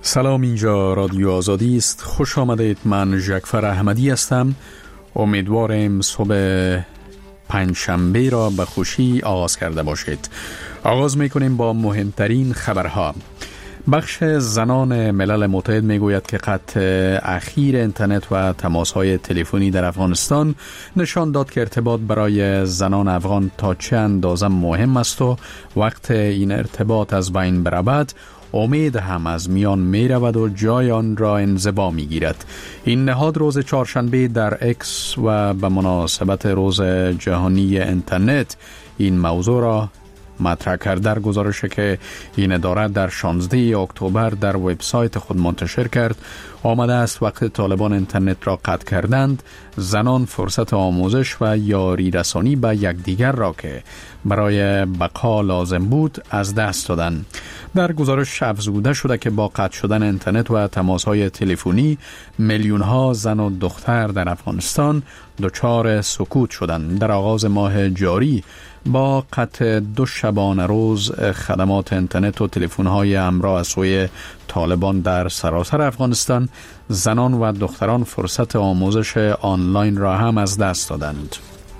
سلام، اینجا رادیو آزادی است. خوش آمدید. من جعفر احمدی هستم. امیدوارم صبح پنجشنبه را به خوشی آغاز کرده باشید. آغاز میکنیم با مهمترین خبرها. بخش زنان ملل متحد میگوید که قطع اخیر اینترنت و تماس‌های تلفنی در افغانستان نشان داد که ارتباط برای زنان افغان تا چه اندازه مهم است و وقت این ارتباط از بین برود امید هم از میان می رود و جای آن را انزوا می گیرد. این نهاد روز چهارشنبه در اکس و به مناسبت روز جهانی اینترنت این موضوع را مطرح کرد. در گزارشی که این اداره در 16 اکتبر در وبسایت خود منتشر کرد آمده است وقت طالبان اینترنت را قطع کردند، زنان فرصت آموزش و یاری رسانی به یکدیگر را که برای بقا لازم بود از دست دادند. در گزارش افزوده شده که با قطع شدن اینترنت و تماس‌های تلفنی میلیون ها زن و دختر در افغانستان دچار سکوت شدند. در آغاز ماه جاری با قطع 2 شبانه روز خدمات اینترنت و تلفن‌های همراه از سوی طالبان در سراسر افغانستان، زنان و دختران فرصت آموزش آنلاین را هم از دست دادند.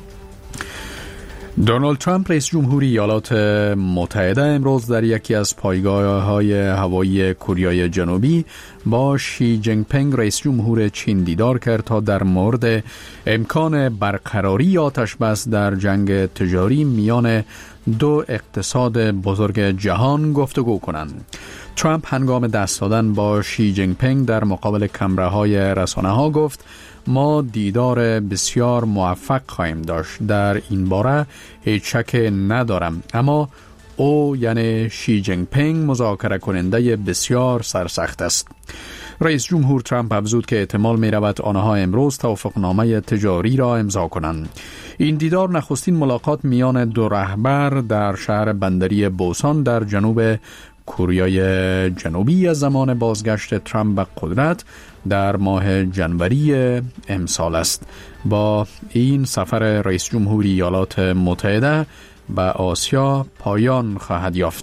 دونالد ترامپ رئیس جمهوری ایالات متحده امروز در یکی از پایگاه‌های هوایی کره جنوبی با شی جینگ پینگ رئیس جمهور چین دیدار کرد تا در مورد امکان برقراری آتش بس در جنگ تجاری میان 2 اقتصاد بزرگ جهان گفتگو کنند. ترامپ هنگام دست دادن با شی جینگ پینگ در مقابل کامراهای رسانه‌ها گفت ما دیدار بسیار موفق خواهیم داشت. در این باره هیچ شک ندارم، اما او یعنی شی جینگ پینگ مذاکره کننده بسیار سرسخت است. رئیس جمهور ترامپ افزود که احتمال می رود آنها امروز توافقنامه تجاری را امضا کنند. این دیدار نخستین ملاقات میان 2 رهبر در شهر بندری بوسان در جنوب کره جنوبی از زمان بازگشت ترامپ به قدرت در ماه جنوری امسال است. با این سفر رئیس جمهوری ایالات متحده به آسیا پایان خواهد یافت.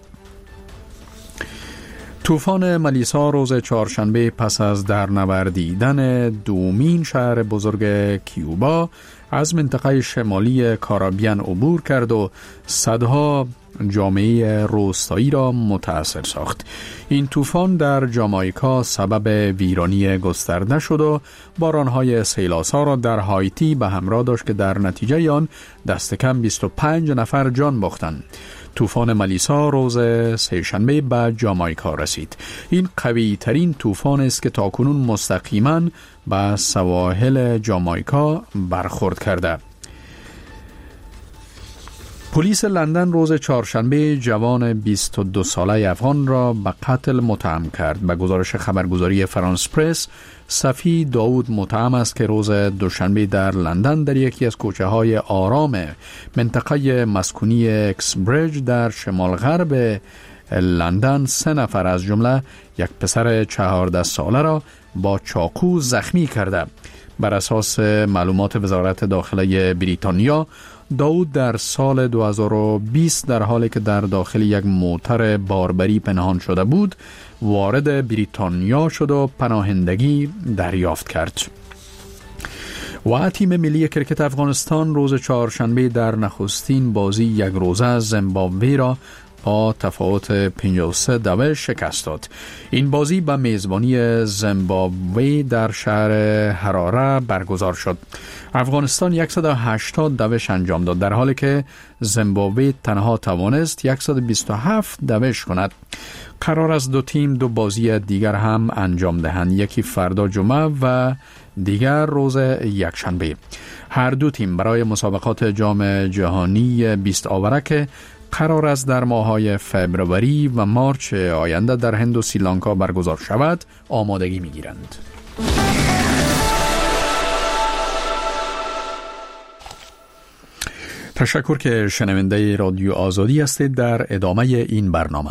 طوفان ملیسا روز چهارشنبه پس از درنوردیدن دومین شهر بزرگ کیوبا از منطقه شمالی کارائیبیان عبور کرد و صدها جامعه روستایی را متاثر ساخت. این طوفان در جامائیکا سبب ویرانی گسترده شد و بارانهای سیلاسا را در هایتی به همراه داشت که در نتیجه آن دست کم 25 نفر جان باختند. طوفان ملیسا روز سه‌شنبه به جامائیکا رسید. این قوی ترین طوفان است که تاکنون مستقیما به سواحل جامائیکا برخورد کرده. پلیس لندن روز چهارشنبه جوان 22 ساله افغان را به قتل متهم کرد. به گزارش خبرگزاری فرانس پرس، صفی داود متهم است که روز دوشنبه در لندن در یکی از کوچه‌های آرام منطقه مسکونی اکسبریج در شمال غرب لندن 3 نفر از جمله یک پسر 14 ساله را با چاقو زخمی کرده. بر اساس معلومات وزارت داخله بریتانیا، داود در سال 2020 در حالی که در داخل یک موتر باربری پنهان شده بود وارد بریتانیا شد و پناهندگی دریافت کرد. و تیم ملی کرکت افغانستان روز چهارشنبه در نخستین بازی یک روزه زیمبابوه را با تفاوت 53 شکست داد. این بازی به میزبانی زیمبابوه در شهر هراره برگزار شد. افغانستان 180 انجام داد در حالی که زیمبابوه تنها توانست 127 کند. قرار است 2 تیم 2 بازی دیگر هم انجام دهند، یکی فردا جمعه و دیگر روز یکشنبه. هر 2 تیم برای مسابقات جام جهانی 20 آوره که قرار است در ماه‌های فوریه و مارچ آینده در هند و سریلانکا برگزار شود آمادگی می‌گیرند. تشکر که شنونده رادیو آزادی هستید. در ادامه این برنامه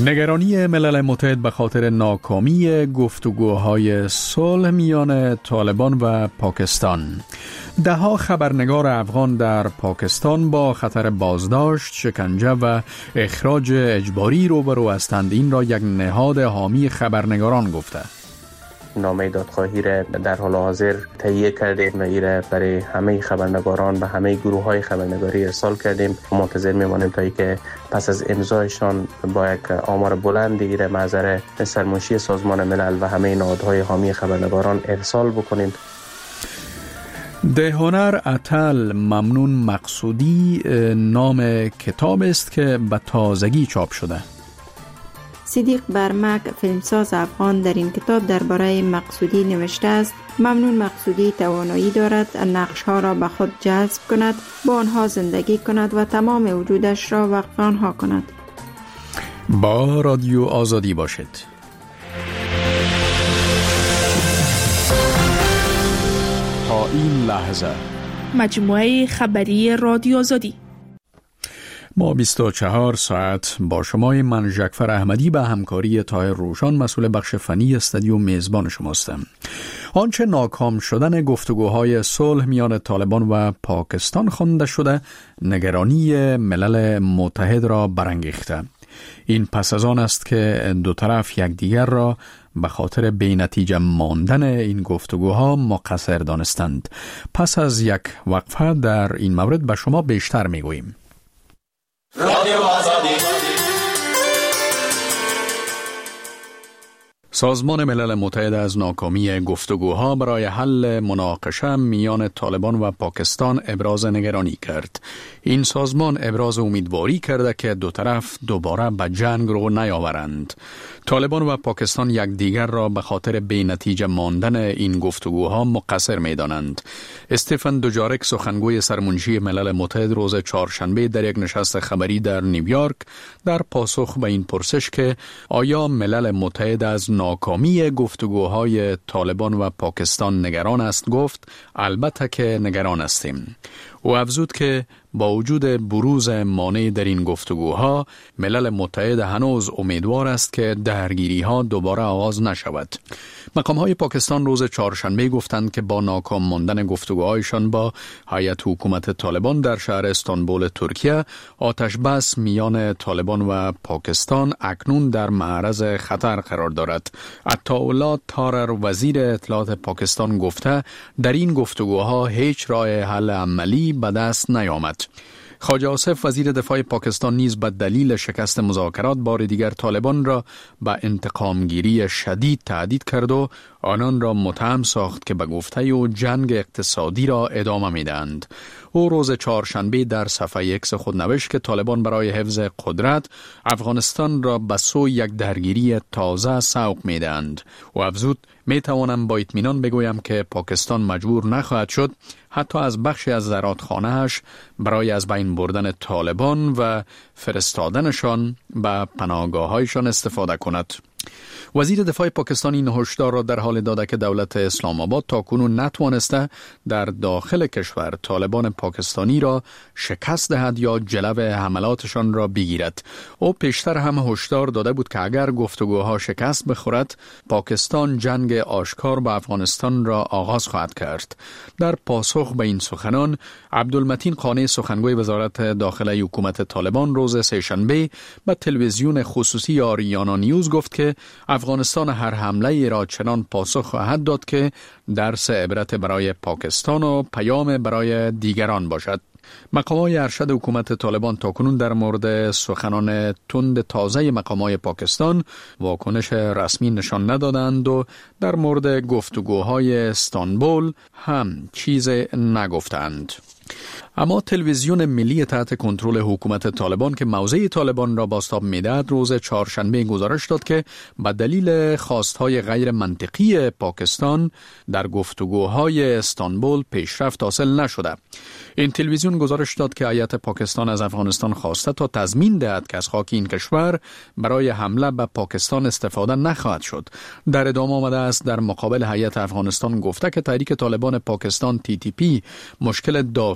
نگرانی ملل متحد به خاطر ناکامی گفتگوهای صلح میان طالبان و پاکستان. دهها خبرنگار افغان در پاکستان با خطر بازداشت، شکنجه و اخراج اجباری روبرو هستند. این را یک نهاد حامی خبرنگاران گفته. نامه دادخواهی را در حال حاضر تهیه کردیم و این را برای همه خبرنگاران و همه گروه های خبرنگاری ارسال کردیم. منتظر میمانیم تا اینکه پس از امضایشان با یک آمار بلند این را محضر سرمنشی سازمان ملل و همه نهادهای حامی خبرنگاران ارسال بکنیم. دهنر اتل ممنون مقصودی نام کتاب است که به تازگی چاپ شده. صدیق برمک فیلمساز افغان در این کتاب درباره مقصودی نوشته است: ممنون مقصودی توانایی دارد نقش‌ها را به خود جذب کند، با آنها زندگی کند و تمام وجودش را وقف آنها کند. با رادیو آزادی باشید. تا این لحظه مجموعه خبری رادیو آزادی. ما 24 ساعت با شمای من ژکفر احمدی به همکاری طاهر روشان مسئول بخش فنی استودیو میزبان شماستم. آنچه ناکام شدن گفتگوهای صلح میان طالبان و پاکستان خوانده شده نگرانی ملل متحد را برانگیخته. این پس از آن است که دو طرف یکدیگر را به خاطر بی‌نتیجه ماندن این گفتگوها مقصر دانستند. پس از یک وقفه در این مورد به شما بیشتر میگوییم. رادیو آزادی. سازمان ملل متحد از ناکامی گفتگوها برای حل مناقشه میان طالبان و پاکستان ابراز نگرانی کرد. این سازمان ابراز امیدواری کرده که دو طرف دوباره به جنگ رو نیاورند. طالبان و پاکستان یکدیگر را به خاطر بی‌نتیجه ماندن این گفتگوها مقصر می‌دانند. استفان دوجارک سخنگوی سرمنشی ملل متحد روز چهارشنبه در یک نشست خبری در نیویورک در پاسخ به این پرسش که آیا ملل متحد از ناکامی گفتگوهای طالبان و پاکستان نگران است گفت البته که نگران هستیم. او افزود که با وجود بروز مانع در این گفتگوها ملل متحد هنوز امیدوار است که درگیری‌ها دوباره آغاز نشود. مقام‌های پاکستان روز چهارشنبه گفتند که با ناکام ماندن گفتگوهایشان با هیئت حکومت طالبان در شهر استانبول ترکیه، آتش بس میان طالبان و پاکستان اکنون در معرض خطر قرار دارد. عطاالله تارر وزیر اطلاعات پاکستان گفته در این گفتگوها هیچ راه حل عملی به دست نیامد. خواجه آصف وزیر دفاع پاکستان نیز به دلیل شکست مذاکرات بار دیگر طالبان را به انتقامگیری شدید تهدید کرد و آنان را متهم ساخت که به گفته او جنگ اقتصادی را ادامه می‌دهند. او روز چهارشنبه در صفحه ایکس خود نوشت که طالبان برای حفظ قدرت افغانستان را به سوی یک درگیری تازه سوق می‌دهند. او افزود می‌توانم با اطمینان بگویم که پاکستان مجبور نخواهد شد حتی از بخشی از زرادخانه‌اش برای از بین بردن طالبان و فرستادنشان به پناهگاه‌هایشان استفاده کند. وزیر دفاع پاکستان این هشدار را در حال داده که دولت اسلام آباد تاکنون نتوانسته در داخل کشور طالبان پاکستانی را شکست دهد یا جلو حملاتشان را بگیرد. او پیشتر هم هشدار داده بود که اگر گفتگوها شکست بخورد پاکستان جنگ آشکار با افغانستان را آغاز خواهد کرد. در پاسخ به این سخنان عبدالمتین قانی سخنگوی وزارت داخلی حکومت طالبان روز سه‌شنبه به تلویزیون خصوصی آریانا نیوز گفت که افغانستان هر حمله ای را چنان پاسخ خواهد داد که درس عبرت برای پاکستان و پیام برای دیگران باشد. مقامات ارشد حکومت طالبان تاکنون در مورد سخنان تند تازه مقامات پاکستان واکنش رسمی نشان ندادند و در مورد گفتگوهای استانبول هم چیز نگفتند. اما تلویزیون ملی تحت کنترل حکومت طالبان که موضع طالبان را بازتاب می‌دهد روز چهارشنبه گزارش داد که به دلیل خواستهای غیر منطقی پاکستان در گفتگوهای استانبول پیشرفت حاصل نشده. این تلویزیون گزارش داد که هیئت پاکستان از افغانستان خواسته تا تضمین دهد که از خاک این کشور برای حمله به پاکستان استفاده نخواهد شد. در ادامه آمده است در مقابل هیئت افغانستان گفته که تحریک طالبان پاکستان TTP مشکل داخلی و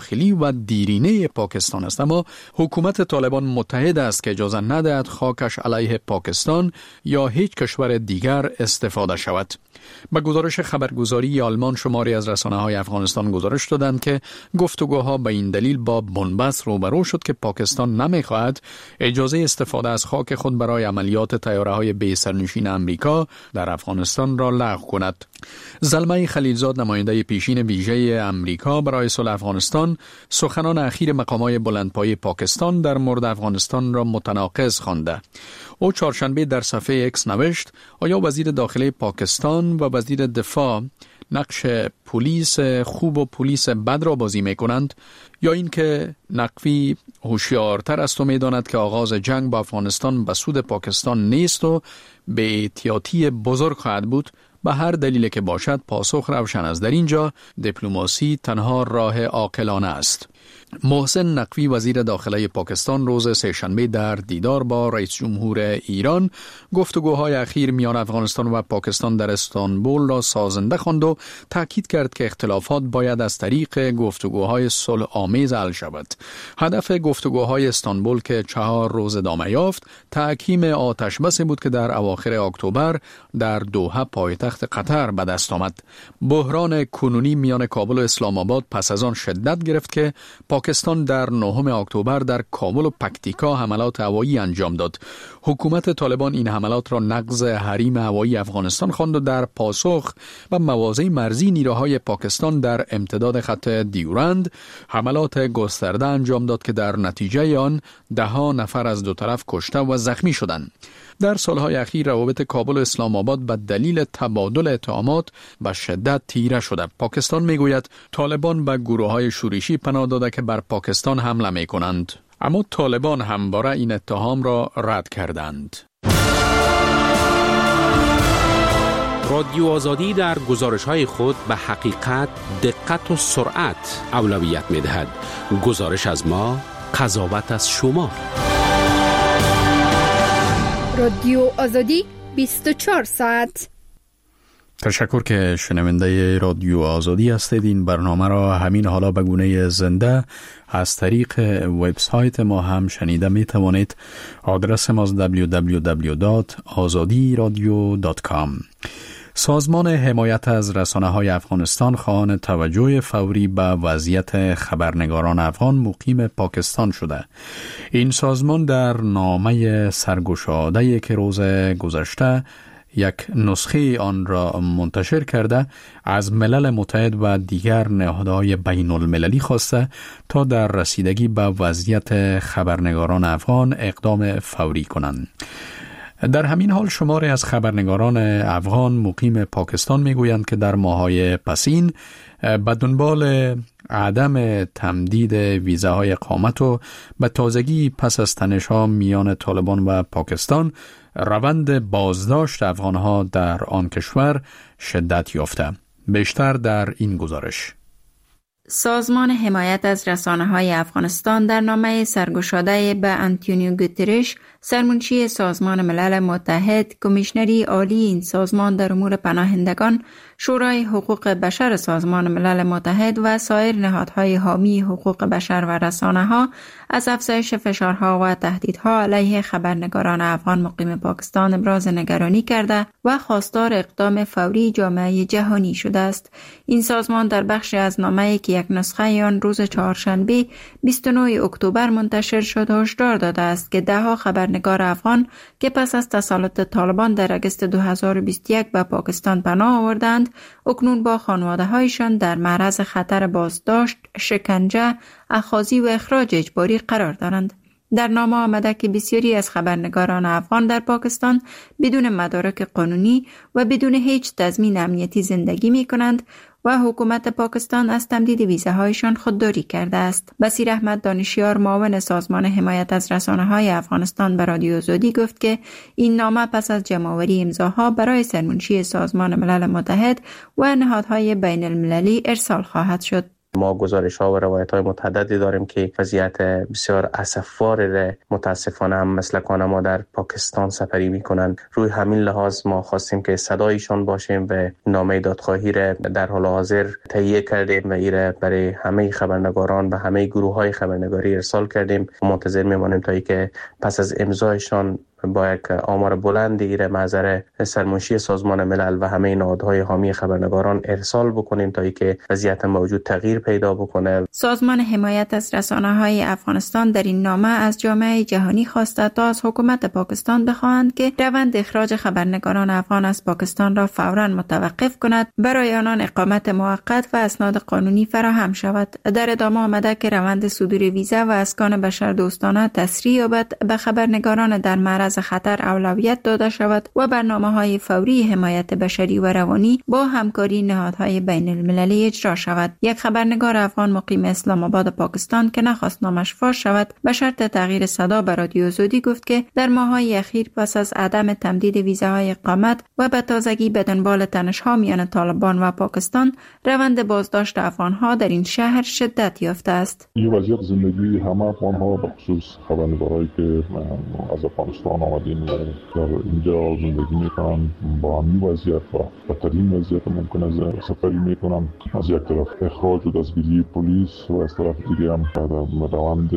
و دیرینه پاکستان است، اما حکومت طالبان متحد است که اجازه ندهد خاکش علیه پاکستان یا هیچ کشور دیگر استفاده شود. با گزارش خبرگزاری آلمان شماری از رسانه‌های افغانستان گزارش دادند که گفتگوها به این دلیل با بنبست روبرو شد که پاکستان نمی‌خواهد اجازه استفاده از خاک خود برای عملیات طیاره‌های بی سرنشین امریکا در افغانستان را لغو کند. زلمه خلیلزاد نماینده پیشین ویژه امریکا برای صلح افغانستان سخنان اخیر مقامات بلندپایه پاکستان در مورد افغانستان را متناقض خوانده. او چهارشنبه در صفحه اکس نوشت آیا وزیر داخلی پاکستان و وزیر دفاع نقش پلیس خوب و پلیس بد را بازی می کنند، یا اینکه نقوی هوشیارتر است و می داند که آغاز جنگ با افغانستان به سود پاکستان نیست و به احتیاطی بزرگ خواهد بود. به هر دلیل که باشد پاسخ روشن است. در اینجا دیپلماسی تنها راه عاقلانه است. محسن نقوی وزیر داخلی پاکستان روز سه‌شنبه در دیدار با رئیس جمهور ایران گفتگوهای اخیر میان افغانستان و پاکستان در استانبول را سازنده خواند و تاکید کرد که اختلافات باید از طریق گفتگوهای صلح آمیز حل شود. هدف گفتگوهای استانبول که 4 روز ادامه یافت تحکیم آتشبس بود که در اواخر اکتبر در دوحه پایتخت قطر به دست آمد. بحران کنونی میان کابل و اسلام آباد پس از آن شدت گرفت که پاکستان در 9 اکتبر در کابل و پکتیکا حملات هوایی انجام داد. حکومت طالبان این حملات را نقض حریم هوایی افغانستان خواند و در پاسخ به مواضع مرزی نیروهای پاکستان در امتداد خط دیورند حملات گسترده انجام داد که در نتیجه آن 10 نفر از دو طرف کشته و زخمی شدند. در سالهای اخیر روابط کابل و اسلام آباد به دلیل تبادل اتهامات به شدت تیره شده. پاکستان میگوید طالبان به گروه‌های شورشی پناه داده که بر پاکستان حمله می‌کنند، اما طالبان همواره این اتهام را رد کردند. رادیو آزادی در گزارش‌های خود به حقیقت، دقت و سرعت اولویت می‌دهد. گزارش از ما، قضاوت از شما. رادیو آزادی 24 ساعت. تشکر که شنونده رادیو آزادی هستید. این برنامه را همین حالا به گونه زنده از طریق وبسایت ما هم شنیده می توانید. آدرس ما www.azadiradio.com. سازمان حمایت از رسانه‌های افغانستان خواهان توجه فوری به وضعیت خبرنگاران افغان مقیم پاکستان شده. این سازمان در نامه سرگشاده‌ای که روز گذشته یک نسخه آن را منتشر کرده از ملل متحد و دیگر نهادهای بین المللی خواسته تا در رسیدگی به وضعیت خبرنگاران افغان اقدام فوری کنند. در همین حال شماری از خبرنگاران افغان مقیم پاکستان میگویند که در ماه‌های پسین به دنبال عدم تمدید ویزاهای اقامت و به تازگی پس از تنش‌ها میان طالبان و پاکستان روند بازداشت افغان‌ها در آن کشور شدت یافته. بیشتر در این گزارش. سازمان حمایت از رسانه‌های افغانستان در نامه سرگشاده به آنتونیو گوترش، سرمنشی سازمان ملل متحد، کمیشنری عالی این سازمان در امور پناهندگان، شورای حقوق بشر سازمان ملل متحد و سایر نهادهای حامی حقوق بشر و رسانه‌ها از افزایش فشارها و تهدیدها علیه خبرنگاران افغان مقیم پاکستان ابراز نگرانی کرده و خواستار اقدام فوری جامعه جهانی شده است. این سازمان در بخشی از نامه‌ای که یک نسخه آن روز چهارشنبه 29 اکتبر منتشر شد هشدار داده است که ده‌ها خبرنگار افغان که پس از تسلط طالبان در اگست 2021 به پاکستان پناه آوردند، اکنون با خانواده‌هایشان در معرض خطر بازداشت، شکنجه، اخاذی و اخراج اجباری قرار دارند. در نامه آمده که بسیاری از خبرنگاران افغان در پاکستان بدون مدارک قانونی و بدون هیچ تضمین امنیتی زندگی می کنند و حکومت پاکستان از تمدید ویزاهایشان خودداری کرده است. بصیر احمد دانشیار معاون سازمان حمایت از رسانه‌های افغانستان به رادیو آزادی گفت که این نامه پس از جمع‌آوری امضاها برای سرمنشی سازمان ملل متحد و نهادهای بین المللی ارسال خواهد شد. ما گزارش ها و روایت های متعددی داریم که وضعیت بسیار اسفبار متاسفانه هم مسلکان ما در پاکستان سپری میکنن. روی همین لحاظ ما خواستیم که صدایشان باشیم و نامه دادخواهی را در حال حاضر تهیه کردیم و ایره برای همه خبرنگاران و همه گروه های خبرنگاری ارسال کردیم. منتظر میمانیم تا اینکه پس از امضایشان با یک آمار بلند ایره محضر سرمنشی سازمان ملل و همه نهادهای حامی خبرنگاران ارسال بکنیم تا اینکه وضعیت موجود تغییر پیدا بکنه. سازمان حمایت از رسانه‌های افغانستان در این نامه از جامعه جهانی خواسته تا از حکومت پاکستان بخواهند که روند اخراج خبرنگاران افغان از پاکستان را فوراً متوقف کند، برای آنان اقامت موقت و اسناد قانونی فراهم شود. در ادامه آمده که روند صدور ویزا و اسکان بشردوستانه تسریع یابد، به خبرنگاران در معرض خطر اولویت داده شود و برنامه‌های فوری حمایت بشری و روانی با همکاری نهادهای بین المللی اجرا شود. یک خبرنگار افغان مقیم اسلام آباد پاکستان که نخواست نامش فاش شود به شرط تغییر صدا به رادیو آزادی گفت که در ماه‌های اخیر پس از عدم تمدید ویزاهای اقامت و به تازگی به دنبال تنش‌ها میان طالبان و پاکستان، روند بازداشت افغان‌ها در این شهر شدت یافته است. این وضعیت زندگی همه افغان‌ها به خصوص خبرنگارایی که از افغانستان آمدین و در اینجا زندگی میکنن با همین وضعیت و بدترین وضعیت ممکن است سفری میکنن. از یک طرف اخراج و دستگیری پلیس و از طرف دیگه هم روند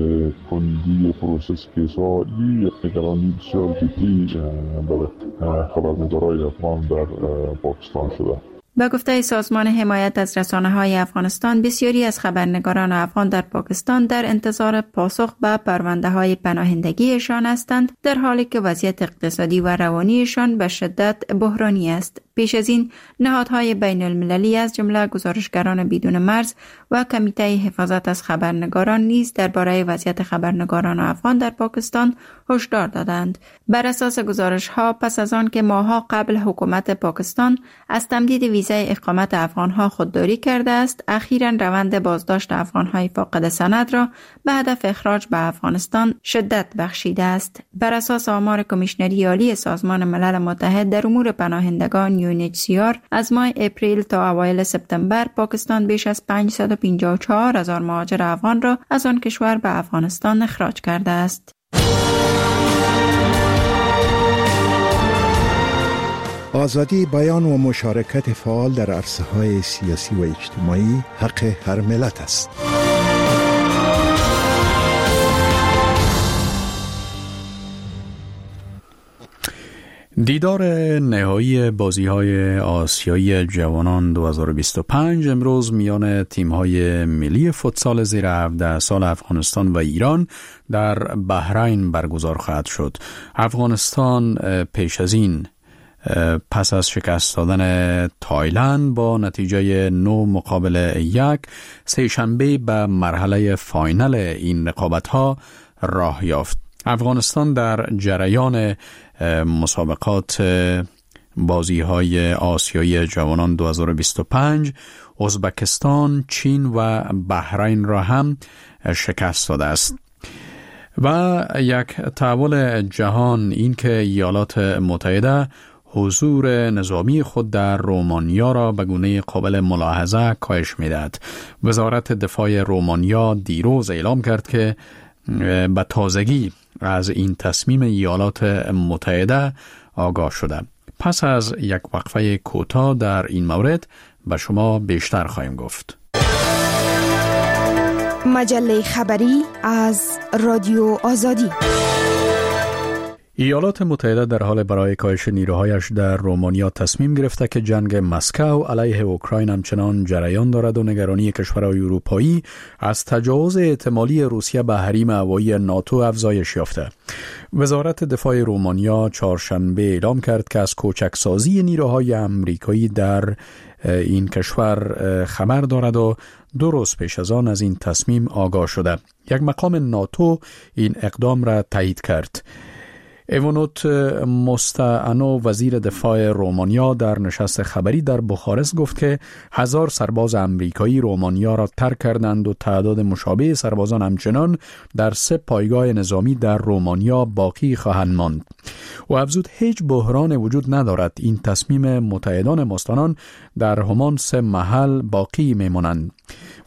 کندی پروسس کیس‌ها یک نگرانی بسیار جدی برای خبرنگارای افغان در پاکستان شده. به گفته سازمان حمایت از رسانه‌های افغانستان، بسیاری از خبرنگاران افغان در پاکستان در انتظار پاسخ به پرونده‌های پناهندگیشان هستند، در حالی که وضعیت اقتصادی و روانیشان به شدت بحرانی است. پیش از این نهادهای بین المللی از جمله گزارشگران بدون مرز و کمیته حفاظت از خبرنگاران نیز درباره وضعیت خبرنگاران افغان در پاکستان هشدار دادند. بر اساس گزارش‌ها، پس از آن که ماه‌ها قبل حکومت پاکستان از تمدید ویزای اقامت افغان‌ها خودداری کرده است، اخیراً روند بازداشت افغان‌های فاقد سند را به هدف اخراج به افغانستان شدت بخشیده است. بر اساس آمار کمیشنری عالی سازمان ملل متحد در امور پناهندگان UNHCR، از ماه اپریل تا اوایل سپتامبر پاکستان بیش از 554,000 مهاجر افغان را از آن کشور به افغانستان اخراج کرده است. آزادی بیان و مشارکت فعال در عرصه‌های سیاسی و اجتماعی حق هر ملت است. دیدار نهایی بازی‌های آسیایی جوانان 2025 امروز میان تیم‌های ملی فوتسال زیر 17 سال افغانستان و ایران در بحرین برگزار خواهد شد. افغانستان پیش از این پس از شکست دادن تایلند با نتیجه 9-1 سه‌شنبه به مرحله فاینال این رقابت‌ها راه یافت. افغانستان در جریان مسابقات بازی‌های آسیایی جوانان 2025 ازبکستان، چین و بحرین را هم شکست داده است. و یک تحول جهان این که ایالات متحده حضور نظامی خود در رومانیا را به گونه قابل ملاحظه کاهش می‌دهد. وزارت دفاع رومانیا دیروز اعلام کرد که به تازگی از این تصمیم ایالات متحده آگاه شده. پس از یک وقفه کوتاه در این مورد به شما بیشتر خواهیم گفت. مجله خبری از رادیو آزادی. ایالات متحده در حال برای کاهش نیروهایش در رومانیا تصمیم گرفته که جنگ مسکو علیه اوکراین همچنان جریان دارد و نگرانی کشورهای اروپایی از تجاوز احتمالی روسیه به حریم هوایی ناتو افزایش یافته. وزارت دفاع رومانیا چهارشنبه اعلام کرد که از کوچکسازی نیروهای آمریکایی در این کشور خبر دارد و 2 روز پیش از آن از این تصمیم آگاه شده. یک مقام ناتو این اقدام را تایید کرد. ایوانوت مستعانو وزیر دفاع رومانیا در نشست خبری در بخارست گفت که 1000 سرباز آمریکایی رومانیا را ترک کردند و تعداد مشابه سربازان همچنان در 3 پایگاه نظامی در رومانیا باقی خواهند ماند. و افزود هیچ بحران وجود ندارد. این تصمیم متحدان مستعان در همان 3 محل باقی میمانند.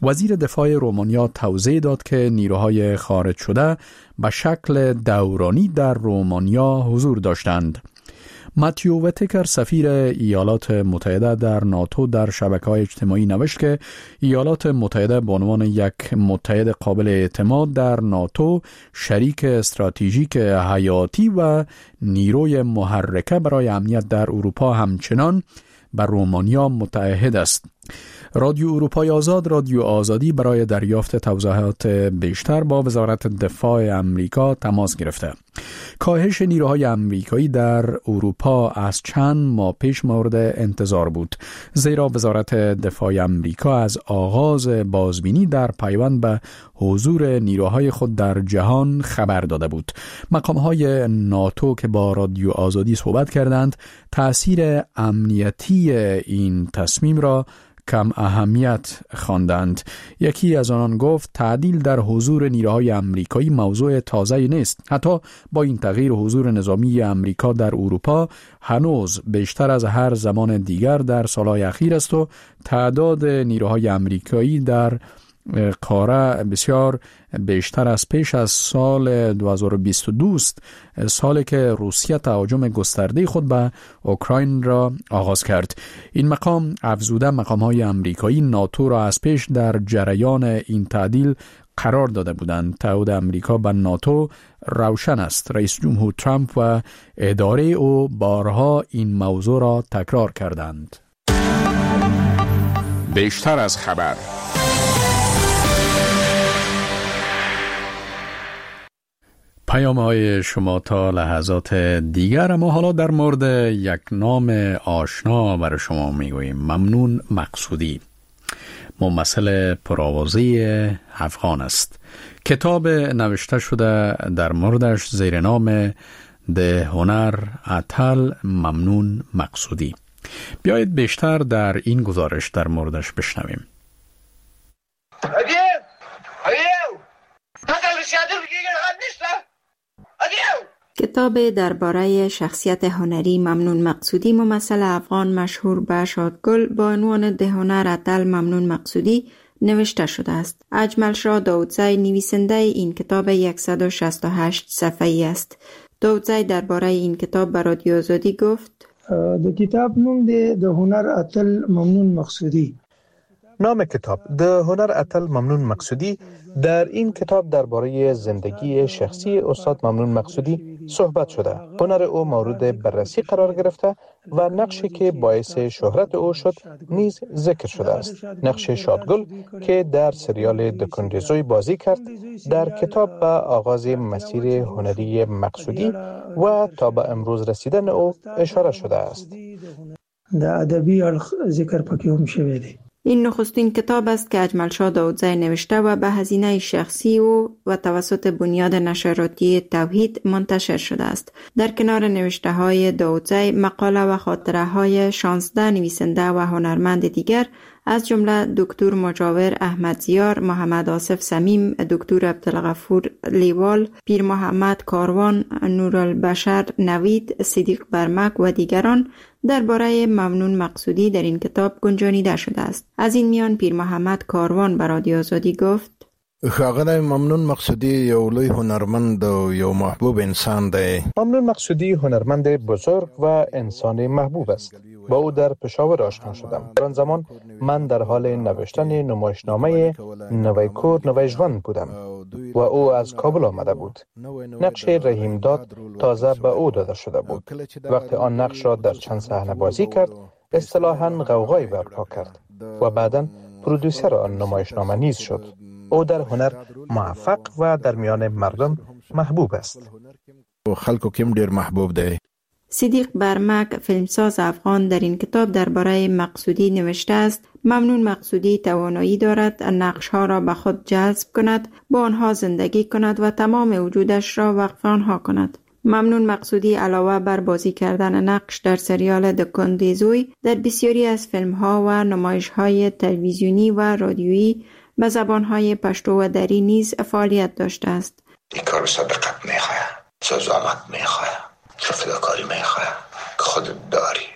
وزیر دفاع رومانیا توضیح داد که نیروهای خارج شده به شکل دورانی در رومانیا حضور داشتند. ماتیو وتکر سفیر ایالات متحده در ناتو در شبکه‌های اجتماعی نوشت که ایالات متحده به عنوان یک متحد قابل اعتماد در ناتو شریک استراتژیک حیاتی و نیروی محرکه برای امنیت در اروپا همچنان بر رومانیا متعهد است. رادیو اروپای آزاد، رادیو آزادی، برای دریافت توضیحات بیشتر با وزارت دفاع امریکا تماس گرفته. کاهش نیروهای امریکایی در اروپا از چند ماه پیش مورد انتظار بود، زیرا وزارت دفاع امریکا از آغاز بازبینی در پیوند به حضور نیروهای خود در جهان خبر داده بود. مقام‌های ناتو که با رادیو آزادی صحبت کردند، تأثیر امنیتی این تصمیم را کم اهمیت خواندند. یکی از آنان گفت تعدیل در حضور نیروهای امریکایی موضوع تازه‌ای نیست. حتی با این تغییر حضور نظامی امریکا در اروپا هنوز بیشتر از هر زمان دیگر در سالهای اخیر است و تعداد نیروهای امریکایی در قاره بسیار بیشتر از پیش از سال 2022 است، سالی که روسیه تهاجم گسترده خود به اوکراین را آغاز کرد. این مقام افزوده مقام‌های امریکایی ناتو را از پیش در جریان این تعدیل قرار داده بودند. تعهد امریکا به ناتو روشن است. رئیس جمهور ترامپ و اداره او بارها این موضوع را تکرار کردند. بیشتر از خبر. پیام‌های شما تا لحظات دیگر. اما حالا در مورد یک نام آشنا برای شما میگوییم. ممنون مقصودی ممثل پرآوازی افغان است. کتاب نوشته شده در موردش زیر نام ده هنر اتل ممنون مقصودی. بیایید بیشتر در این گزارش در موردش بشنویم. کتاب درباره شخصیت هنری ممنون مقصودی ممثل افغان مشهور به شادگل با عنوان ده هنر اتل ممنون مقصودی نوشته شده است. اجمل شاه داودزی نویسنده این کتاب 168 صفحه‌ای است. داودزی درباره این کتاب به رادیو آزادی گفت: د کتاب نوم دی ده هنر اتل ممنون مقصودی. نام کتاب ده هنر اتل ممنون مقصودی در این کتاب درباره زندگی شخصی استاد ممنون مقصودی صحبت شده. هنر او مورد بررسی قرار گرفته و نقشی که باعث شهرت او شد نیز ذکر شده است. نقش شادگل که در سریال دکندزوی بازی کرد در کتاب به آغاز مسیر هنری مقصودی و تا به امروز رسیدن او اشاره شده است. در ادبی ذکر پکې هم شوی دی. این نخستین کتاب است که اجمل شاه داودزی نوشته و به هزینه شخصی او و توسط بنیاد نشراتی توحید منتشر شده است. در کنار نوشته های داودزی، مقاله و خاطره های 16 نویسنده و هنرمند دیگر از جمله دکتر مجاور احمدزیار، محمد آصف صمیم، دکتر عبدالغفور لیوال، پیر محمد کاروان، نورالبشر نوید، صدیق برمک و دیگران درباره ممنون مقصودی در این کتاب گنجانیده شده است. از این میان پیر محمد کاروان به رادیو آزادی گفت: ښاغلی ممنون مقصودی یو لوی هنرمند و یو محبوب انسان دی. ممنون مقصودی هنرمند بزرگ و انسان محبوب است. با او در پشاور آشنا شدم. در آن زمان من در حال نوشتن نمایشنامه نوی کور نوی ژوند بودم و او از کابل آمده بود. نقش رحیم داد تازه به او داده شده بود. وقتی آن نقش را در چند صحنه بازی کرد، اصطلاحاً غوغایی برپا کرد و بعداً پرودوسر آن نمایشنامه نیز شد. او در هنر موفق و در میان مردم محبوب است. خلکو کم ډیر محبوب دی. صدیق برمک فیلمساز افغان در این کتاب درباره مقصودی نوشته است: ممنون مقصودی توانایی دارد نقش‌ها را به خود جذب کند، با آنها زندگی کند و تمام وجودش را وقف آنها کند. ممنون مقصودی علاوه بر بازی کردن نقش در سریال دکندزوی، در بسیاری از فیلم‌ها و نمایش‌های تلویزیونی و رادیویی به زبان‌های پشتو و دری نیز فعالیت داشته است. این کار صداقت می‌خواد، زحمت می‌خواد، فداکاری می‌خواد که خودت داری.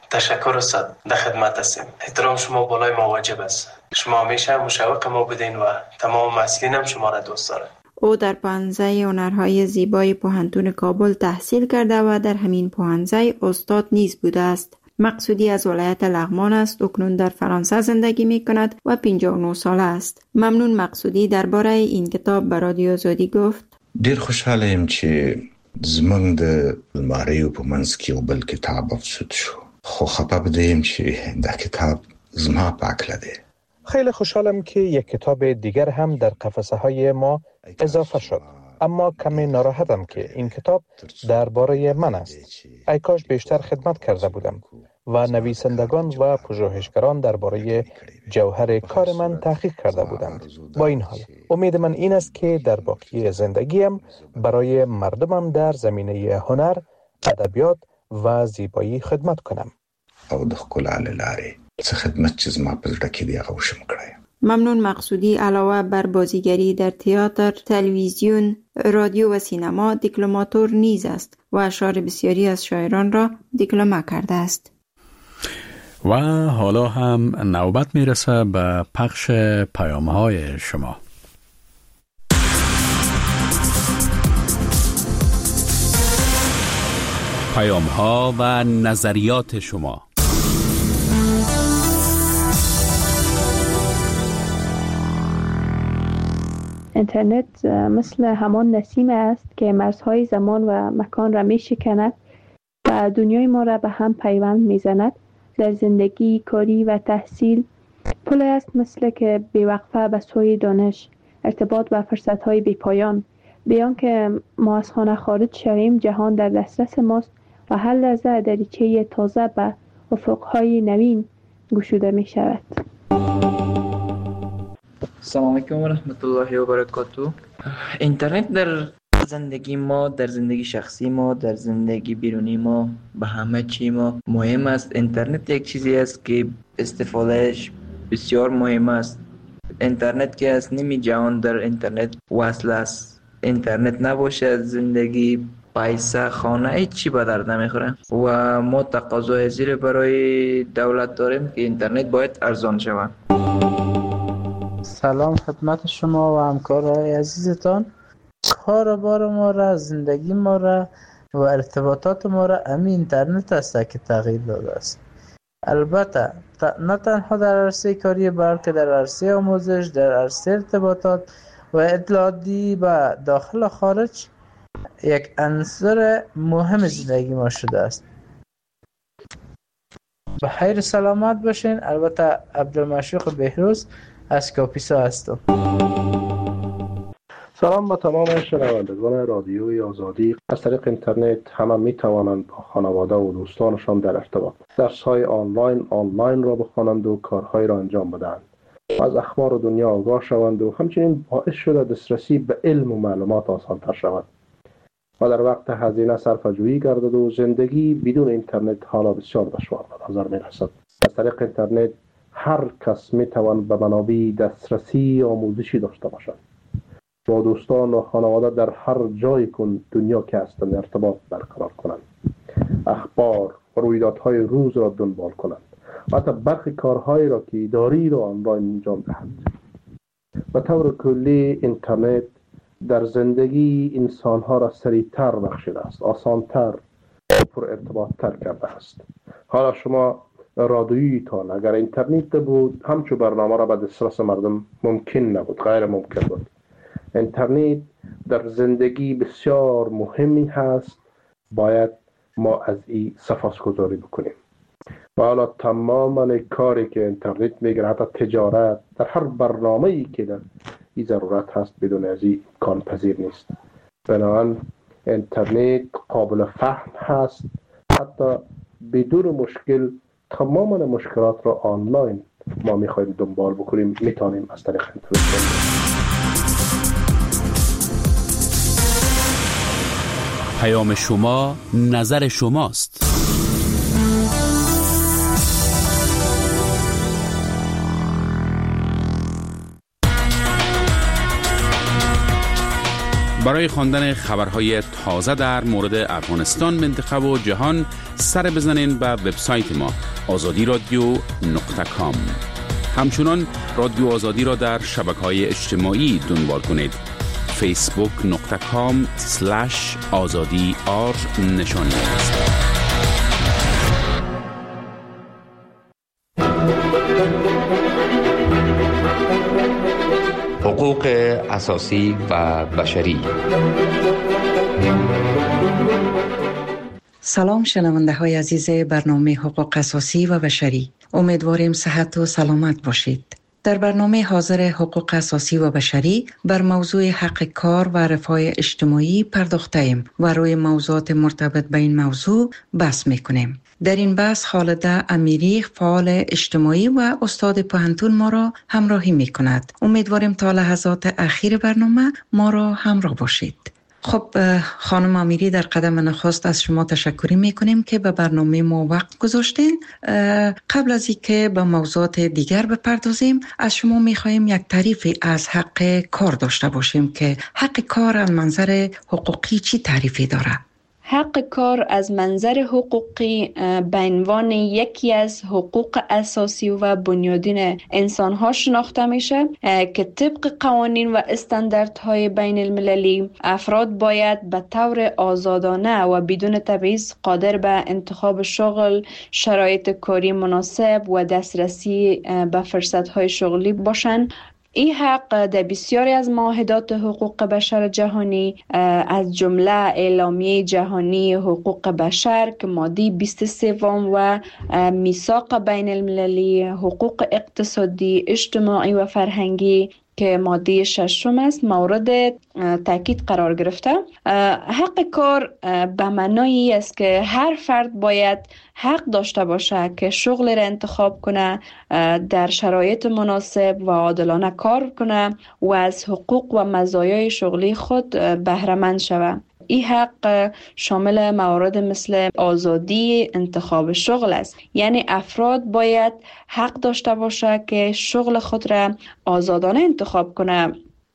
تشکر استاد، در خدمت هستیم. احترام شما بالای ما واجب است. شما همیشه مشوق ما بدین و تمام مسئولین هم شما را دوست دارند. او در پوهنځی هنرهای زیبای پوهنتون کابل تحصیل کرده و در همین پوهنځی استاد نیز بوده است. مقصودی از ولایت لغمان است. اکنون در فرانسه زندگی می کند و 59 ساله است. ممنون مقصودی درباره این کتاب به رادیو آزادی گفت: ډیر خوشاله یم چې زمونږ د الماریو په منځ کې یو بل کتاب افسود شو، خو خفه بدیم چې دا کتاب زما په هکله دی. خیلی خوشحالم که یک کتاب دیگر هم در قفسه های ما اضافه شد، اما کمی ناراحتم که این کتاب درباره من است. ای کاش بیشتر خدمت کرده بودم و نویسندگان و پژوهشگران درباره جوهر کار من تحقیق کرده بودند. با این حال امید من این است که در باقی زندگیم برای مردمم در زمینه هنر، ادبیات و زیبایی خدمت کنم. او د ښکلا له لارې څه خدمت چې زما په زړه کې دی هغه وشم کړی. ممنون مقصودی علاوه بر بازیگری در تئاتر، تلویزیون، رادیو و سینما دیکلماتور نیز است و اشعار بسیاری از شاعران را دیکلمه کرده است. و حالا هم نوبت میرسه به پخش پیام‌های شما. پیام‌ها و نظریات شما. اینترنت مثل همان نسیم است که مرزهای زمان و مکان را می شکند و دنیای ما را به هم پیوند می زند. در زندگی، کاری و تحصیل پل است مثل که بی‌وقفه به سوی دانش، ارتباط و فرصت‌های بی‌پایان. بیان که ما از خانه خارج شویم، جهان در دسترس ماست و هر لحظه دریچه تازه به افق‌های نوین گشوده می شود. سلام علیکم و رحمت الله و برکاته. اینترنت در زندگی ما، در زندگی شخصی ما، در زندگی بیرونی ما، به همه چی ما مهم است. اینترنت یک چیزی است که استفادهش بسیار مهم است. اینترنت که از نیمی جهان در اینترنت وصل است. اینترنت نباشه زندگی، پیسه، خانه، هیچ چی به درد نمیخوره و ما تقاضای زیر برای دولت داریم که اینترنت باید ارزان شود. سلام خدمت شما و همکارای عزیزتان. کار بار ما را، زندگی ما را و ارتباطات ما را همین اینترنت است که تغییر داده است. البته نه تنها در عرصه کاری بلکه در عرصه آموزش، در عرصه ارتباطات و اطلاعاتی به داخل و خارج یک عنصر مهم زندگی ما شده است. به خیر سلامت باشین. البته عبدالمشیق بهروز از کاپیسا هستم. سلام به تمام شنوندگان رادیوی آزادی. از طریق اینترنت همه می توانند با خانواده و دوستانشان در ارتباط، درس‌های آنلاین را بخوانند و کارهای را انجام بدهند و از اخبار دنیا آگاه شوند و همچنین باعث شده دسترسی به علم و معلومات آسان‌تر شود و در وقت هزینه صرفه‌جویی گردد و زندگی بدون اینترنت حالا بسیار دشوار به نظر می‌رسد. از طریق اینترنت هر کس می‌تواند به منابع دسترسی آموزشی داشته باشد. با دوستان و خانواده در هر جای دنیا که هستند ارتباط برقرار کنند، اخبار و رویدادهای روز را دنبال کنند و حتی برخی کارهایی را که اداری را آنلاین انجام دهند. به طور کلی اینترنت در زندگی انسانها را سریعتر بخشیده است، آسانتر و پر ارتباطتر کرده است. حالا شما رادیویتان اگر اینترنت بود همچون برنامه را به دسترس مردم ممکن نبود، غیر ممکن بود. اینترنت در زندگی بسیار مهمی هست، باید ما از این سپاسگزاری بکنیم. و حالا تمام کاری که اینترنت میگیره، حتی تجارت، در هر برنامه‌ای که در این ضرورت هست بدون از این امکان پذیر نیست. بنابراین اینترنت قابل فهم هست، حتی بدون مشکل تمام مشکلات را آنلاین ما میخوایم دنبال بکنیم، میتونیم از طریق اینترنت. پیام شما نظر شماست. برای خواندن خبرهای تازه در مورد افغانستان، منطقه و جهان سر بزنین به وبسایت ما azadiradio.com. همچنان رادیو آزادی را در شبکه‌های اجتماعی دنبال کنید. facebook.com/azadi_r نشانی است. حقوق اساسی و بشری. سلام شنونده های عزیز برنامه حقوق اساسی و بشری. امیدواریم صحت و سلامت باشید. در برنامه حاضر حقوق اساسی و بشری بر موضوع حق کار و رفاه اجتماعی پرداخته ایم و روی موضوعات مرتبط به این موضوع بحث میکنیم. در این بحث خالده امیری، فعال اجتماعی و استاد پوهنتون ما را همراهی میکند. امیدواریم تا لحظات اخیر برنامه ما را همراه باشید. خب خانم امیری، در قدم نخست از شما تشکر میکنیم که به برنامه ما وقت گذاشتین. قبل از اینکه به موضوعات دیگر بپردازیم، از شما میخواهیم یک تعریفی از حق کار داشته باشیم که حق کار از منظر حقوقی چی تعریفی داره؟ حق کار از منظر حقوقی به عنوان یکی از حقوق اساسی و بنیادین انسان‌ها شناخته میشه که طبق قوانین و استانداردهای بین المللی افراد باید به طور آزادانه و بدون تبعیض قادر به انتخاب شغل، شرایط کاری مناسب و دسترسی به فرصت‌های شغلی باشند. این حق در بسیاری از معاهدات حقوق بشر جهانی از جمله اعلامیه جهانی حقوق بشر که ماده 23 و میثاق بین المللی حقوق اقتصادی، اجتماعی و فرهنگی که ماده 6 است مورد تاکید قرار گرفته. حق کار به معنای است که هر فرد باید حق داشته باشه که شغل را انتخاب کنه، در شرایط مناسب و عادلانه کار کنه و از حقوق و مزایای شغلی خود بهره مند شود. این حق شامل موارد مثل آزادی انتخاب شغل است، یعنی افراد باید حق داشته باشه که شغل خود را آزادانه انتخاب کنه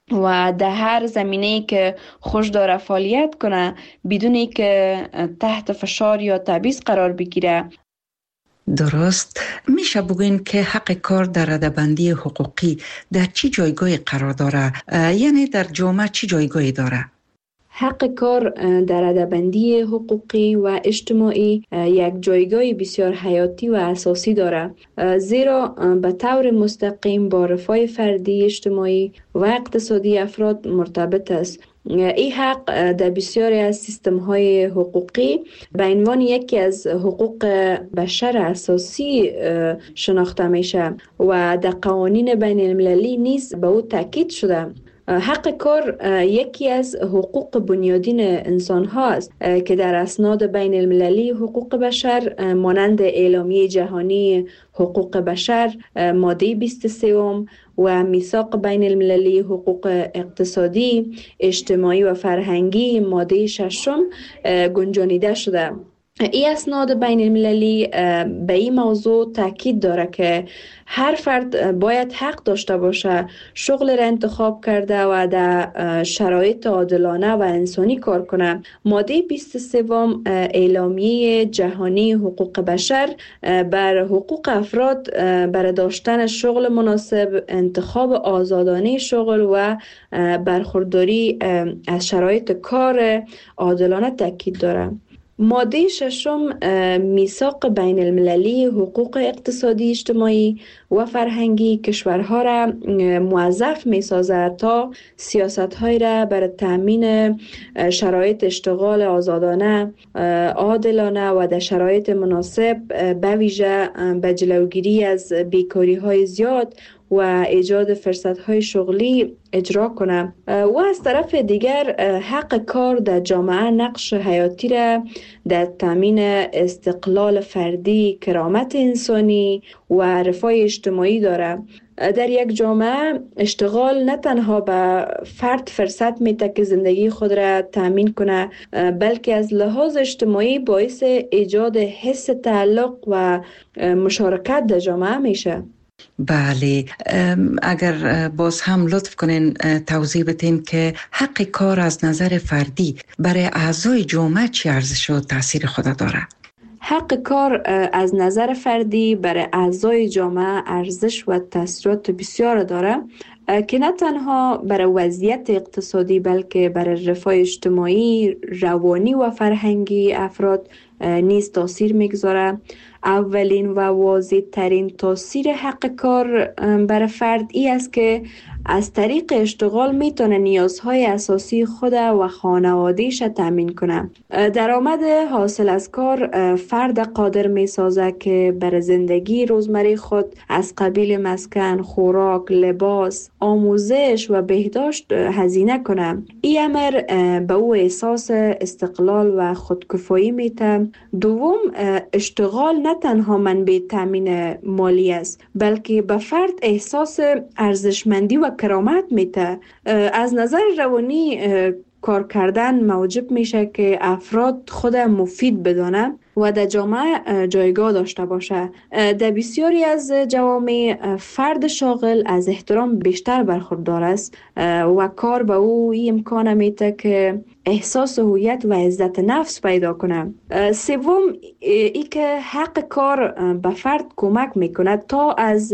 و در هر زمینه‌ای که خوش داره فعالیت کنه بدون که تحت فشار یا تبعیض قرار بگیره. درست. میشه بگوین که حق کار در رده‌بندی حقوقی در چی جایگاهی قرار داره؟ یعنی در جامعه چی جایگاهی داره؟ حق کار در رده‌بندی حقوقی و اجتماعی یک جایگاه بسیار حیاتی و اساسی دارد، زیرا به طور مستقیم با رفاه فردی، اجتماعی و اقتصادی افراد مرتبط است. این حق در بسیاری از سیستم‌های حقوقی به عنوان یکی از حقوق بشر اساسی شناخته میشه و در قوانین بین المللی نیز به او تاکید شده. حق کار یکی از حقوق بنیادین انسان ها است که در اسناد بین المللی حقوق بشر مانند اعلامیه جهانی حقوق بشر ماده 23 و میثاق بین المللی حقوق اقتصادی، اجتماعی و فرهنگی ماده 6 گنجانیده شده. این اسناد بین المللی به این موضوع تاکید داره که هر فرد باید حق داشته باشه شغل را انتخاب کرده و در شرایط عادلانه و انسانی کار کنه. ماده 23 اعلامیه جهانی حقوق بشر بر حقوق افراد برای داشتن شغل مناسب، انتخاب آزادانه شغل و برخورداری از شرایط کار عادلانه تاکید داره. ماده 6 میثاق بین المللی حقوق اقتصادی، اجتماعی و فرهنگی کشورها را موظف می سازد تا سیاست‌های را برای تامین شرایط اشتغال آزادانه، عادلانه و در شرایط مناسب به ویژه به جلوگیری از بیکاری‌های زیاد و ایجاد فرصت‌های شغلی اجرا کنه. و از طرف دیگر حق کار در جامعه نقش حیاتی را در تامین استقلال فردی، کرامت انسانی و رفاه اجتماعی داره. در یک جامعه اشتغال نه تنها به فرد فرصت میده که زندگی خود را تامین کنه، بلکه از لحاظ اجتماعی باعث ایجاد حس تعلق و مشارکت در جامعه میشه. بله، اگر باز هم لطف کنین توضیح بدین که حق کار از نظر فردی برای اعضای جامعه چی ارزش و تاثیر خود داره؟ حق کار از نظر فردی برای اعضای جامعه ارزش و تاثیرات بسیار داره که نه تنها برای وضعیت اقتصادی بلکه برای رفاه اجتماعی، روانی و فرهنگی افراد نیز تاثیر میگذاره. اولین و واضح ترین تاثیر حق کار برای فرد ای است که از طریق اشتغال میتونه نیازهای اساسی خود و خانوادهش تامین کنه. درآمد حاصل از کار فرد قادر میسازه که برای زندگی روزمره خود از قبیل مسکن، خوراک، لباس، آموزش و بهداشت هزینه کنه. این امر به او احساس استقلال و خودکفایی میده. دوم، اشتغال نه تنها منبع تامین مالی است بلکه به فرد احساس ارزشمندی و کرامت میده. از نظر روانی کار کردن موجب میشه که افراد خود مفید بدانه و در جامعه جایگاه داشته باشه. در بسیاری از جوامع فرد شاغل از احترام بیشتر برخوردار است و کار به او این امکان میده که احساس هویت و عزت نفس پیدا کنه. سوم، ای که حق کار به فرد کمک میکنه تا از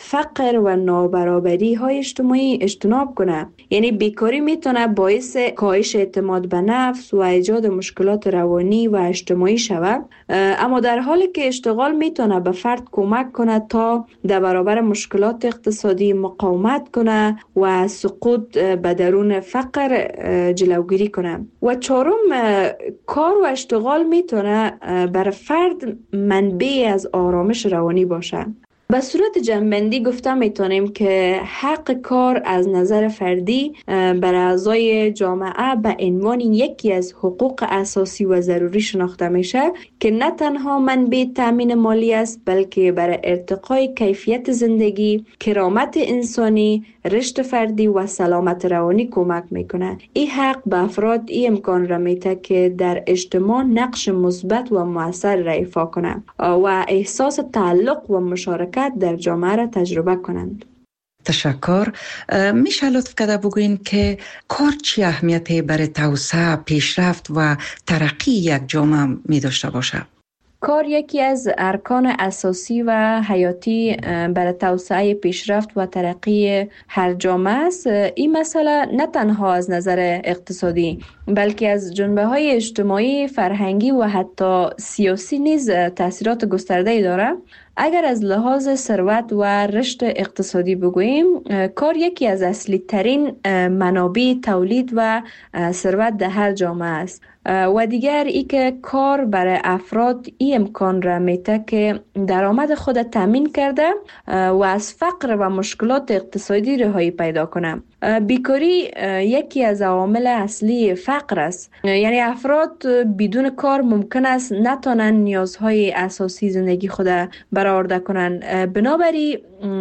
فقر و نابرابری های اجتماعی اجتناب کنه. یعنی بیکاری میتونه باعث کاهش اعتماد به نفس و ایجاد مشکلات روانی و اجتماعی شود، اما در حالی که اشتغال میتونه به فرد کمک کنه تا در برابر مشکلات اقتصادی مقاومت کنه و سقوط به درون فقر جلوگیری کنه. و چهارم، کار و اشتغال میتونه برای فرد منبع از آرامش روانی باشه. به صورت جمع‌بندی گفته میتونیم که حق کار از نظر فردی برای اعضای جامعه به عنوان یکی از حقوق اساسی و ضروری شناخته میشه که نه تنها منبع تامین مالی است بلکه برای ارتقای کیفیت زندگی، کرامت انسانی، رشد فردی و سلامت روانی کمک میکنه. این حق به افراد این امکان را میده که در اجتماع نقش مثبت و مؤثر را ایفا کنند و احساس تعلق و مشارکت در جامعه را تجربه کنند. تشکر. میشه لطف کرده بگوین که کار چی اهمیتی برای توسعه، پیشرفت و ترقی یک جامعه می داشته باشه؟ کار یکی از ارکان اساسی و حیاتی برای توسعه، پیشرفت و ترقی هر جامعه است. این مسئله نه تنها از نظر اقتصادی بلکه از جنبه‌های اجتماعی، فرهنگی و حتی سیاسی نیز تأثیرات گسترده‌ای دارد. اگر از لحاظ ثروت و رشد اقتصادی بگوییم، کار یکی از اصلی ترین منابع تولید و ثروت در هر جامعه است. و دیگر ای که کار برای افراد این امکان را میده که درآمد خود تامین کرده و از فقر و مشکلات اقتصادی رهایی پیدا کنه. بیکاری یکی از عوامل اصلی فقر است. یعنی افراد بدون کار ممکن است نتونن نیازهای اساسی زندگی خود برآورده کنند. بنابراین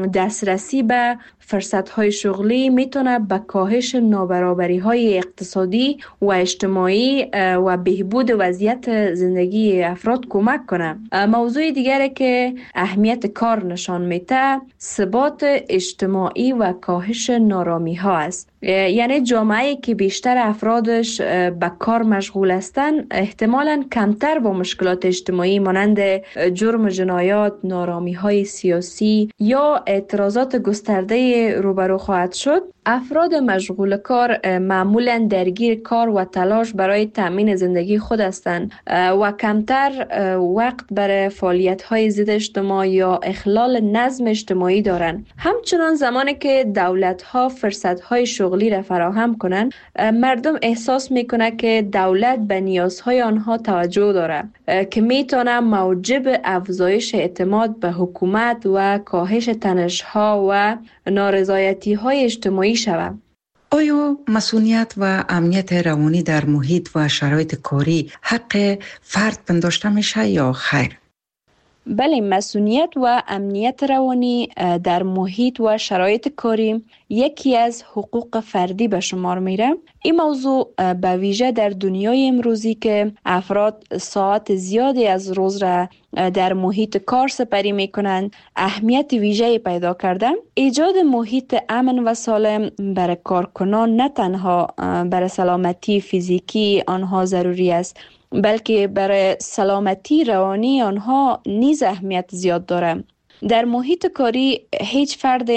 دسترسی به فرصت‌های شغلی میتونه به کاهش نابرابری‌های اقتصادی و اجتماعی و بهبود وضعیت زندگی افراد کمک کنه. موضوع دیگری که اهمیت کار نشان میده ثبات اجتماعی و کاهش نارامی‌ها است. یعنی جامعه‌ای که بیشتر افرادش به کار مشغول هستند احتمالاً کمتر با مشکلات اجتماعی مانند جرم و جنایات، نارامی‌های سیاسی یا اعتراضات گسترده روبرو خواهد شد. افراد مشغول کار معمولاً درگیر کار و تلاش برای تأمین زندگی خود هستند و کمتر وقت برای فعالیت‌های ضد اجتماع یا اخلال نظم اجتماعی دارند. همچنان زمانی که دولت‌ها فرصت‌های شغلی را فراهم کنند، مردم احساس می‌کنند که دولت به نیازهای آنها توجه دارد که می‌تواند موجب افزایش اعتماد به حکومت و کاهش تنش‌ها و نارضایتی‌های اجتماعی شود. آیا مسئولیت و امنیت روانی در محیط و شرایط کاری حق فرد پنداشته میشه یا خیر؟ بله، مسئولیت و امنیت روانی در محیط و شرایط کاری یکی از حقوق فردی به شمار میره. این موضوع به ویژه در دنیای امروزی که افراد ساعت زیادی از روز را در محیط کار سپری میکنند اهمیت ویژه‌ای پیدا کرده. ایجاد محیط امن و سالم برای کارکنان نه تنها برای سلامتی فیزیکی آنها ضروری است، بلکه برای سلامتی روانی آنها نیز اهمیت زیاد دارد. در محیط کاری هیچ فرد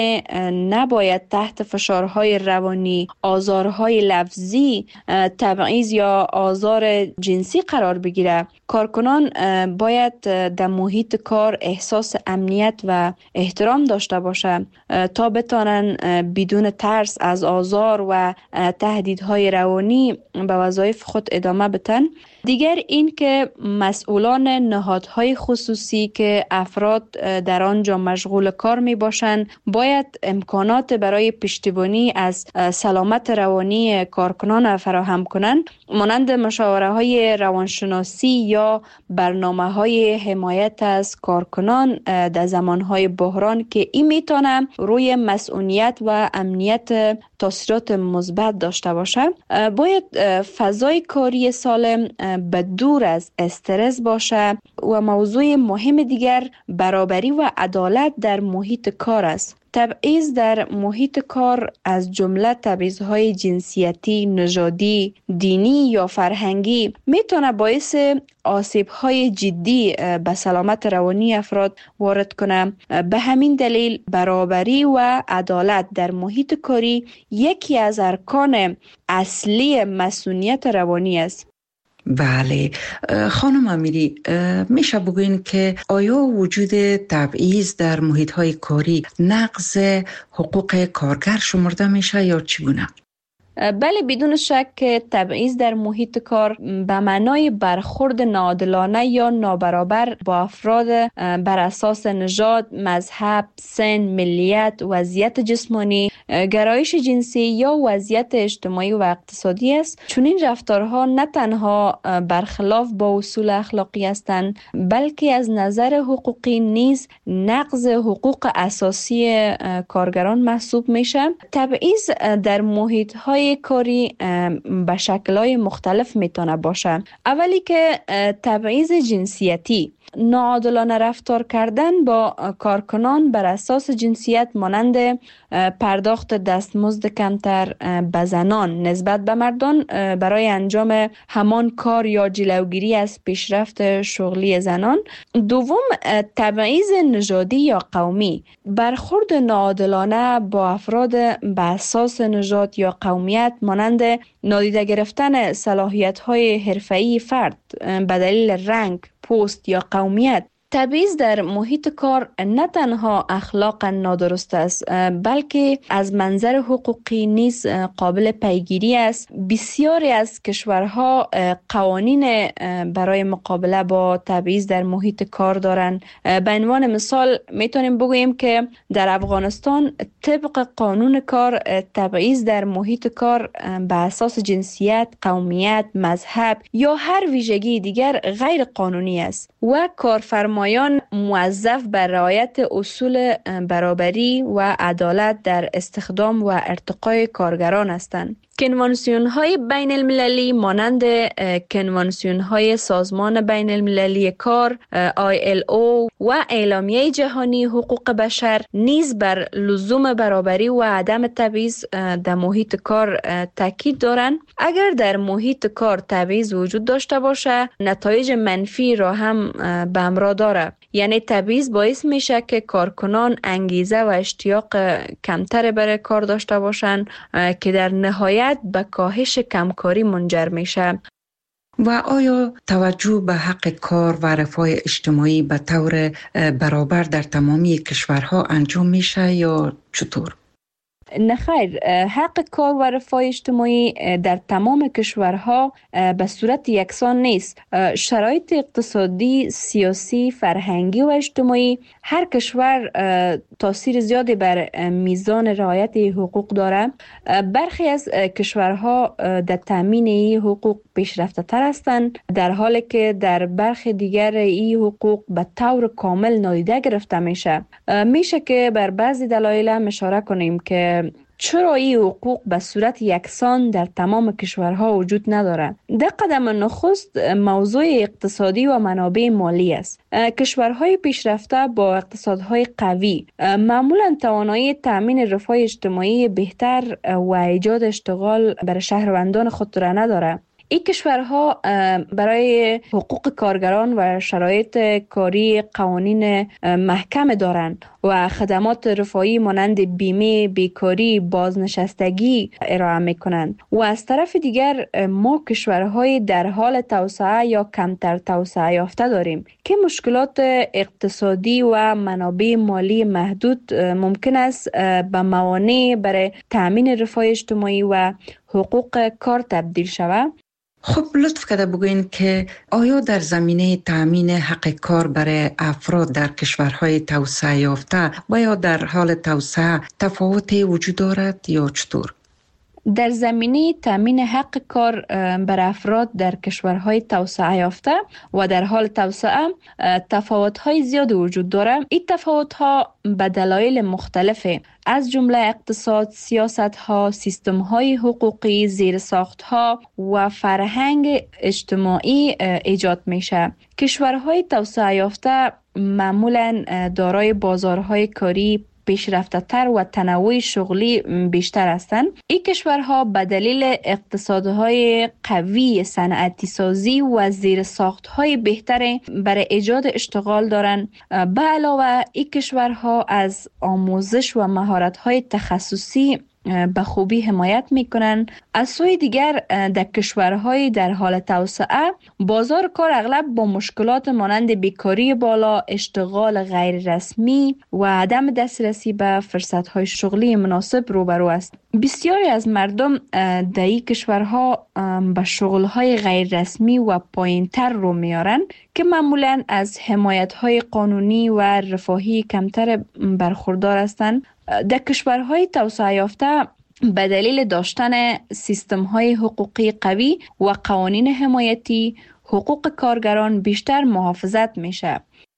نباید تحت فشارهای روانی، آزارهای لفظی، تبعیض یا آزار جنسی قرار بگیرد. کارکنان باید در محیط کار احساس امنیت و احترام داشته باشند تا بتوانند بدون ترس از آزار و تهدیدهای روانی به وظایف خود ادامه بدن. دیگر این که مسئولان نهادهای خصوصی که افراد در آنجا مشغول کار می باشند باید امکانات برای پشتیبانی از سلامت روانی کارکنان فراهم کنند، مانند مشاوره های روانشناسی یا برنامه های حمایت از کارکنان در زمان های بحران که این میتونه روی مسئولیت و امنیت تاثیرات مثبت داشته باشه. باید فضای کاری سالم به دور از استرس باشه و موضوع مهم دیگر برابری و عدالت در محیط کار است. تبعیض در محیط کار از جمله تبعیض‌های جنسیتی، نژادی، دینی یا فرهنگی میتونه باعث آسیب‌های جدی به سلامت روانی افراد وارد کنه. به همین دلیل برابری و عدالت در محیط کاری یکی از ارکان اصلی مسئولیت روانی است. بله خانم امیری، میشه بگوین که آیا وجود تبعیض در محیط‌های کاری نقض حقوق کارگر شمرده میشه یا چگونه؟ بله، بدون شک تبعیض در محیط کار به معنای برخورد ناعادلانه یا نابرابر با افراد بر اساس نژاد، مذهب، سن، ملیت، وضعیت جسمانی، گرایش جنسی یا وضعیت اجتماعی و اقتصادی است. چون این رفتارها نه تنها برخلاف با اصول اخلاقی هستند، بلکه از نظر حقوقی نیز نقض حقوق اساسی کارگران محسوب میشه. تبعیض در محیط‌های کاری به شکل‌های مختلف میتونه باشه. اولی که تبعیض جنسیتی، ناعادلانه رفتار کردن با کارکنان بر اساس جنسیت مانند پرداخت دستمزد کمتر به زنان نسبت به مردان برای انجام همان کار یا جلوگیری از پیشرفت شغلی زنان. دوم، تبعیض نژادی یا قومی، برخورد ناعادلانه با افراد به اساس نژاد یا قومیت مانند نادیده گرفتن صلاحیت‌های حرفه‌ای فرد به دلیل رنگ، پوست یا قومیت. تبعیض در محیط کار نه تنها اخلاقا نادرست است، بلکه از منظر حقوقی نیز قابل پیگیری است. بسیاری از کشورها قوانین برای مقابله با تبعیض در محیط کار دارند. به عنوان مثال میتونیم بگوییم که در افغانستان طبق قانون کار تبعیض در محیط کار به اساس جنسیت، قومیت، مذهب یا هر ویژگی دیگر غیر قانونی است و کارفرمایان موظف بر رعایت اصول برابری و عدالت در استخدام و ارتقای کارگران هستند. کنوانسیون های بین المللی مانند کنوانسیون های سازمان بین المللی کار ILO و اعلامیه جهانی حقوق بشر نیز بر لزوم برابری و عدم تبعیض در محیط کار تاکید دارند. اگر در محیط کار تبعیض وجود داشته باشه، نتایج منفی را هم به همراه داره. یعنی تبعیض باعث میشه که کارکنان انگیزه و اشتیاق کمتر برای کار داشته باشند که در نهایت به کاهش کمکاری منجر میشه. و آیا توجه به حق کار و رفاه اجتماعی به طور برابر در تمامی کشورها انجام میشه یا چطور؟ نخیر، حق کار و رفاه اجتماعی در تمام کشورها به صورت یکسان نیست. شرایط اقتصادی، سیاسی، فرهنگی و اجتماعی هر کشور تاثیر زیادی بر میزان رعایت حقوق داره. برخی از کشورها در تامین این حقوق پیشرفته تر هستند، در حالی که در برخی دیگر این حقوق به طور کامل نادیده گرفته میشه. میشه که بر بعضی دلایل هم اشاره کنیم که چرا این حقوق به صورت یکسان در تمام کشورها وجود نداره. در قدم نخست موضوع اقتصادی و منابع مالی است. کشورهای پیشرفته با اقتصادهای قوی معمولا توانایی تامین رفاه اجتماعی بهتر و ایجاد اشتغال برای شهروندان خود را نداره. این کشورها برای حقوق کارگران و شرایط کاری قوانین محکم دارند و خدمات رفاهی مانند بیمه، بیکاری، بازنشستگی ارائه میکنند. و از طرف دیگر ما کشورهای در حال توسعه یا کمتر توسعه یافته داریم که مشکلات اقتصادی و منابع مالی محدود ممکن است به موانع برای تامین رفاه اجتماعی و حقوق کار تبدیل شود. خب لطف کرده بگوین که آیا در زمینه تامین حق کار برای افراد در کشورهای توسعه یافته و یا در حال توسعه تفاوتی وجود دارد یا چطور؟ در زمینه تامین حق کار برای افراد در کشورهای توسعه یافته و در حال توسعه تفاوت‌های زیاد وجود دارد. این تفاوت‌ها به دلایل مختلفه، از جمله اقتصاد، سیاست‌ها، سیستم‌های حقوقی، زیرساخت‌ها و فرهنگ اجتماعی ایجاد میشه. کشورهای توسعه یافته معمولاً دارای بازارهای کاری پیشرفته تر و تنوع شغلی بیشتر هستند. این کشورها به دلیل اقتصادهای قوی، صنعتی سازی و زیرساختهای بهتر برای ایجاد اشتغال دارند. به علاوه این کشورها از آموزش و مهارت‌های تخصصی به خوبی حمایت میکنن. از سوی دیگر در کشورهای در حال توسعه بازار کار اغلب با مشکلات مانند بیکاری بالا، اشتغال غیر رسمی و عدم دسترسی به فرصتهای شغلی مناسب روبرو است. بسیاری از مردم در این کشورها به شغلهای غیر رسمی و پایینتر رو میارن که معمولاً از حمایتهای قانونی و رفاهی کمتر برخوردار هستند. در کشورهای توسعه یافته به دلیل داشتن سیستم‌های حقوقی قوی و قوانین حمایتی، حقوق کارگران بیشتر محافظت میشه.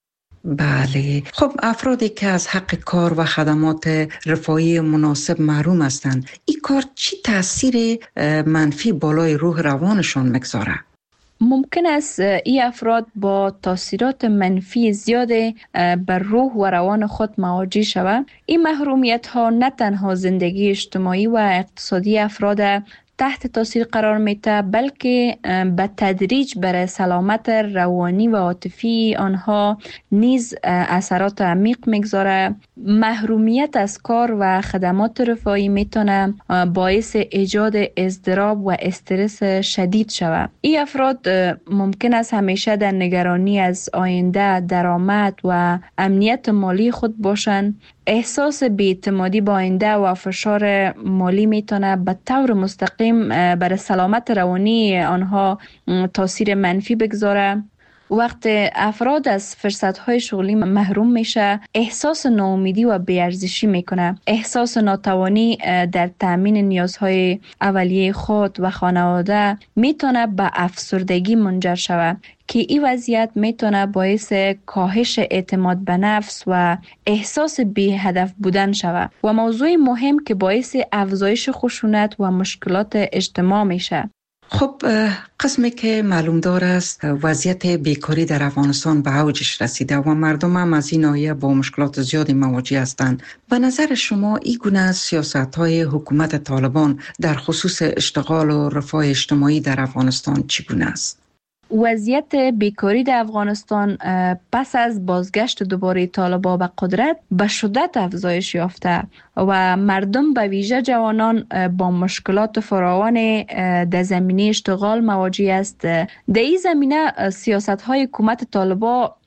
بله، خب افرادی که از حق کار و خدمات رفاهی مناسب محروم هستند، این کار چی تاثیر منفی بالای روح روانشان میگذاره؟ ممکن است این افراد با تاثیرات منفی زیاد بر روح و روان خود مواجه شوند. این محرومیت ها نه تنها زندگی اجتماعی و اقتصادی افراد تحت تاثیر قرار میده، بلکه به تدریج برای سلامت روانی و عاطفی آنها نیز اثرات عمیق میگذاره. محرومیت از کار و خدمات رفاهی میتونه باعث ایجاد اضطراب و استرس شدید شود. این افراد ممکن است همیشه در نگرانی از آینده، درآمد و امنیت مالی خود باشند. احساس بی‌اعتمادی با آینده و فشار مالی میتونه به طور مستقیم بر سلامت روانی آنها تاثیر منفی بگذاره. وقت افراد از فرصت‌های شغلی محروم میشه، احساس ناامیدی و بی‌ارزشی میکنه. احساس ناتوانی در تامین نیازهای اولیه خود و خانواده میتونه به افسردگی منجر شود که این وضعیت میتونه باعث کاهش اعتماد به نفس و احساس بی هدف بودن شود و موضوع مهم که باعث افزایش خشونت و مشکلات اجتماع میشه. خب قسمی که معلوم دار است وضعیت بیکاری در افغانستان به اوجش رسیده و مردم هم از این ناحیه با مشکلات زیادی مواجه هستند. به نظر شما این گونه سیاست‌های حکومت طالبان در خصوص اشتغال و رفاه اجتماعی در افغانستان چگونه است؟ وضعیت بیکاری در افغانستان پس از بازگشت دوباره طالبان به قدرت به شدت افزایش یافته و مردم به ویژه جوانان با مشکلات فراوان در زمینه اشتغال مواجه است. در این زمینه سیاست‌های حکومت طالبان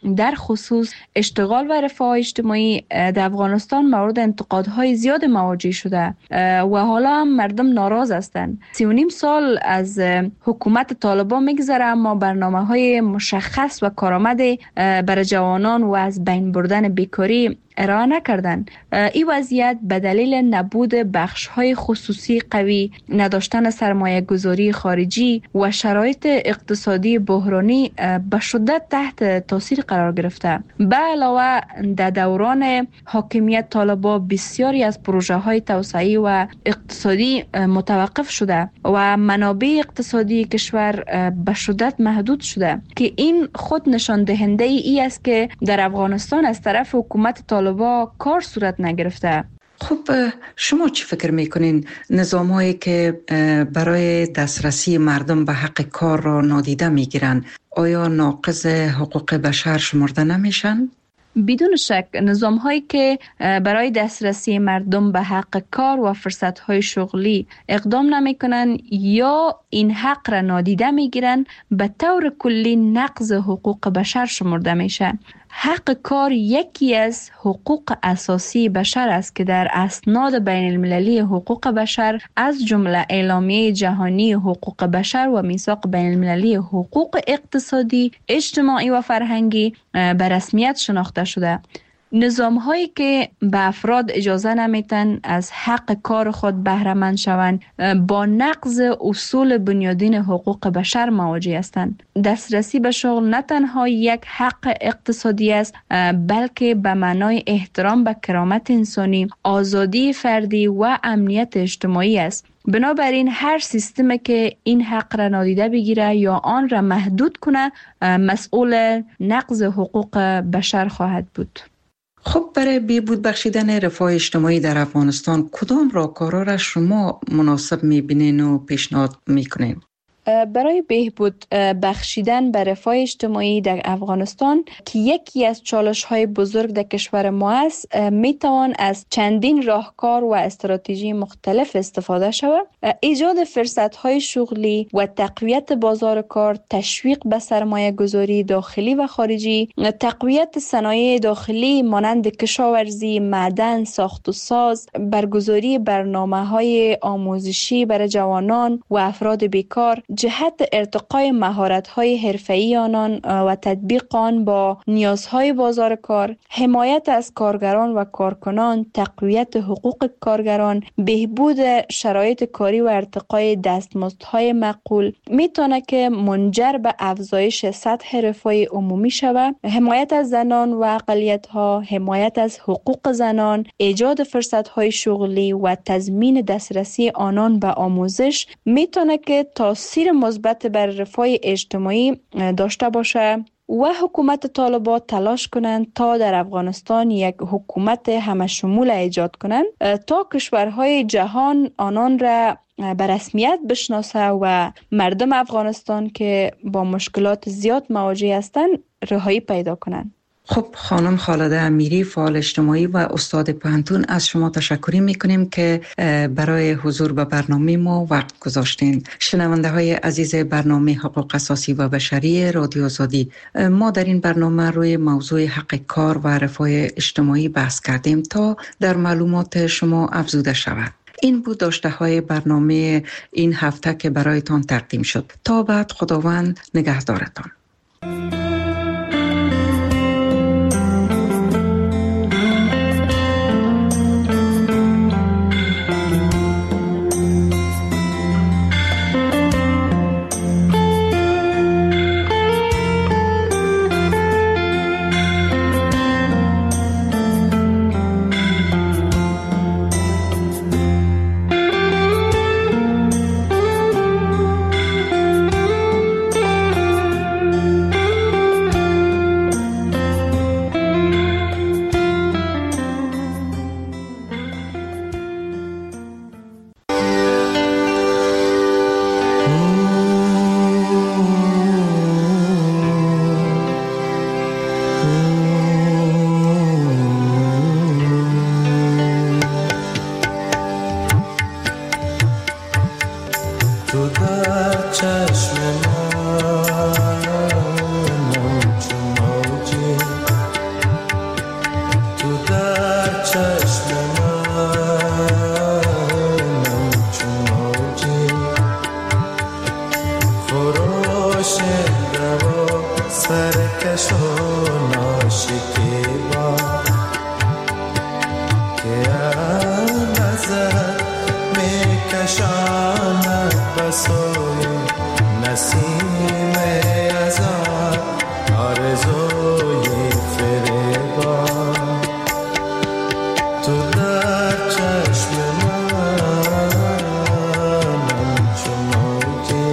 در خصوص اشتغال و رفاه اجتماعی در افغانستان مورد انتقادهای زیاد مواجه شده و حالا هم مردم ناراض هستند. 3.5 سال از حکومت طالبان میگذره اما برنامه‌های مشخص و کارآمد برای جوانان و از بین بردن بیکاری ارائه نکردن. این وضعیت به دلیل نبود بخش‌های خصوصی قوی، نداشتن سرمایه گذاری خارجی و شرایط اقتصادی بحرانی به شدت تحت تاثیر قرار گرفته. به علاوه در دوران حاکمیت طالبان بسیاری از پروژه‌های توسعه‌ای و اقتصادی متوقف شده و منابع اقتصادی کشور به شدت محدود شده که این خود نشان دهنده ای است که در افغانستان از طرف حکومت طالبان کار صورت نگرفته. خب شما چی فکر میکنین نظام‌هایی که برای دسترسی مردم به حق کار را نادیده میگیرن آیا ناقض حقوق بشر شمرده نمیشن؟ بدون شک نظام‌هایی که برای دسترسی مردم به حق کار و فرصت‌های شغلی اقدام نمی‌کنند یا این حق را نادیده می‌گیرند به طور کلی نقض حقوق بشر شمرده میشه. حق کار یکی از حقوق اساسی بشر است که در اسناد بین المللی حقوق بشر از جمله اعلامیه جهانی حقوق بشر و میثاق بین المللی حقوق اقتصادی، اجتماعی و فرهنگی به رسمیت شناخته شده. نظام هایی که به افراد اجازه نمیتن از حق کار خود بهره مند شوند با نقض اصول بنیادین حقوق بشر مواجه هستند. دسترسی به شغل نه تنها یک حق اقتصادی است بلکه به معنای احترام به کرامت انسانی، آزادی فردی و امنیت اجتماعی است. بنابراین هر سیستمی که این حق را نادیده بگیره یا آن را محدود کنه مسئول نقض حقوق بشر خواهد بود. خب برای بهبود بخشیدن رفاه اجتماعی در افغانستان کدام راهکارها را شما مناسب می‌بینین و پیشنهاد می‌کنین؟ برای بهبود بخشیدن به رفاه اجتماعی در افغانستان که یکی از چالش‌های بزرگ در کشور ما است میتوان از چندین راهکار و استراتژی مختلف استفاده شود. ایجاد فرصت‌های شغلی و تقویت بازار کار، تشویق به سرمایه گذاری داخلی و خارجی، تقویت صنایع داخلی مانند کشاورزی، معدن، ساخت و ساز، برگزاری برنامه‌های آموزشی برای جوانان و افراد بیکار، جهت ارتقای مهارت‌های حرفه‌ای آنان و تطبیق آن با نیازهای بازار کار، حمایت از کارگران و کارکنان، تقویت حقوق کارگران، بهبود شرایط کاری و ارتقای دستمزدهای معقول میتونه که منجر به افزایش سطح رفاه عمومی شود. حمایت از زنان و اقلیت‌ها، حمایت از حقوق زنان، ایجاد فرصت‌های شغلی و تضمین دسترسی آنان به آموزش میتونه که تاثیر مثبت بر رفاه اجتماعی داشته باشه و حکومت طالبان تلاش کنند تا در افغانستان یک حکومت همه شمول ایجاد کنند تا کشورهای جهان آنان را به رسمیت بشناسه و مردم افغانستان که با مشکلات زیاد مواجه هستند رهایی پیدا کنند. خب خانم خالده امیری فعال اجتماعی و استاد پوهنتون از شما تشکر میکنیم که برای حضور به برنامه ما وقت گذاشتین. شنونده های عزیز برنامه حقوق اساسی و بشری رادیو آزادی، ما در این برنامه روی موضوع حق کار و رفاه اجتماعی بحث کردیم تا در معلومات شما افزوده شود. این بود داشته های برنامه این هفته که برایتان تقدیم شد. تا بعد خداوند نگهدارتان. کشاند بسوی نسیم ازاد آرزوی فریبان تو در چشم منم چون موجی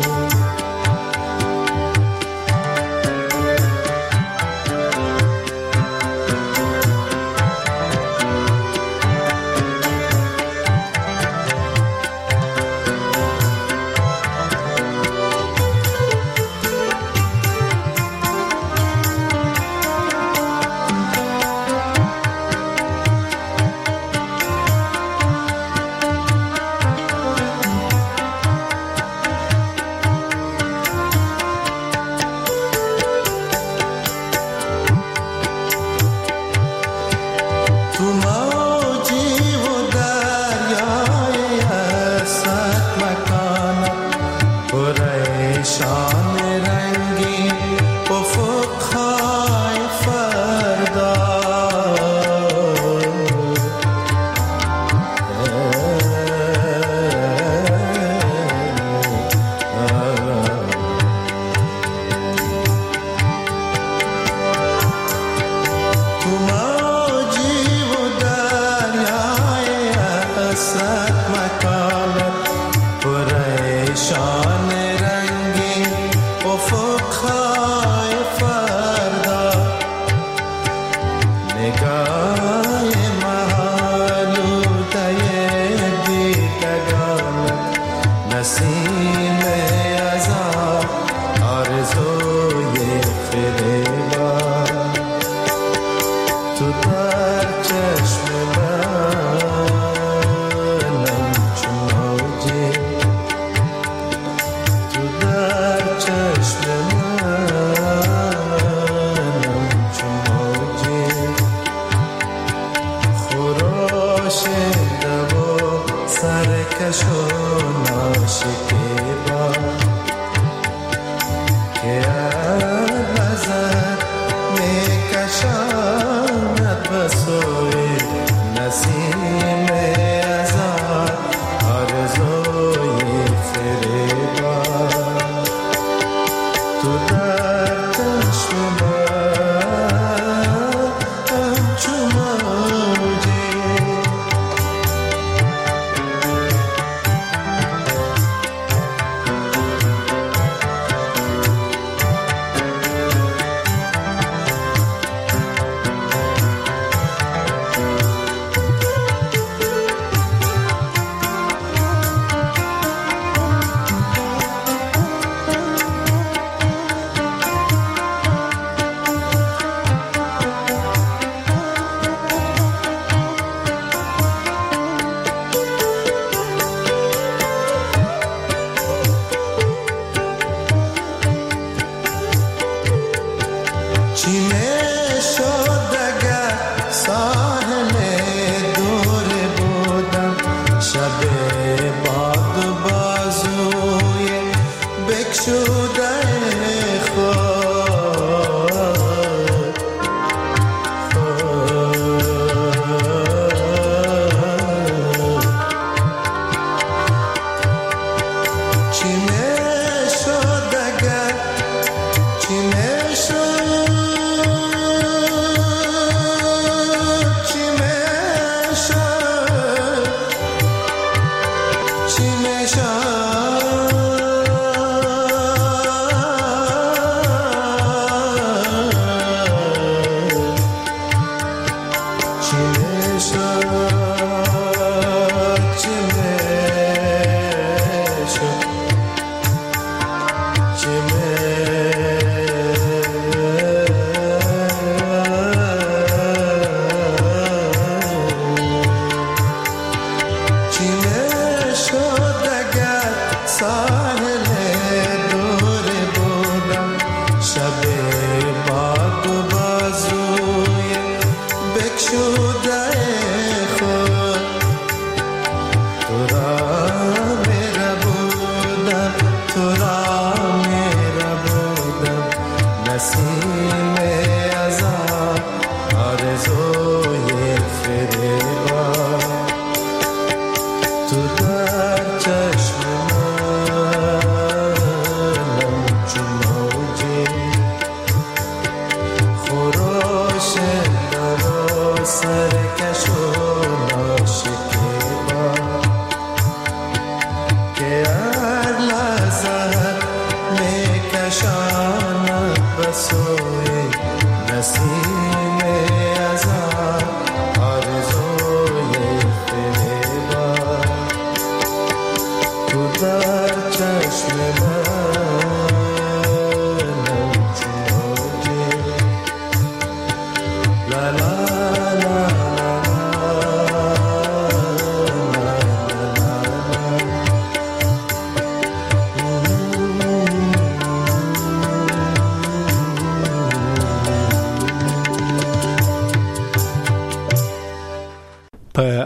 چی میشه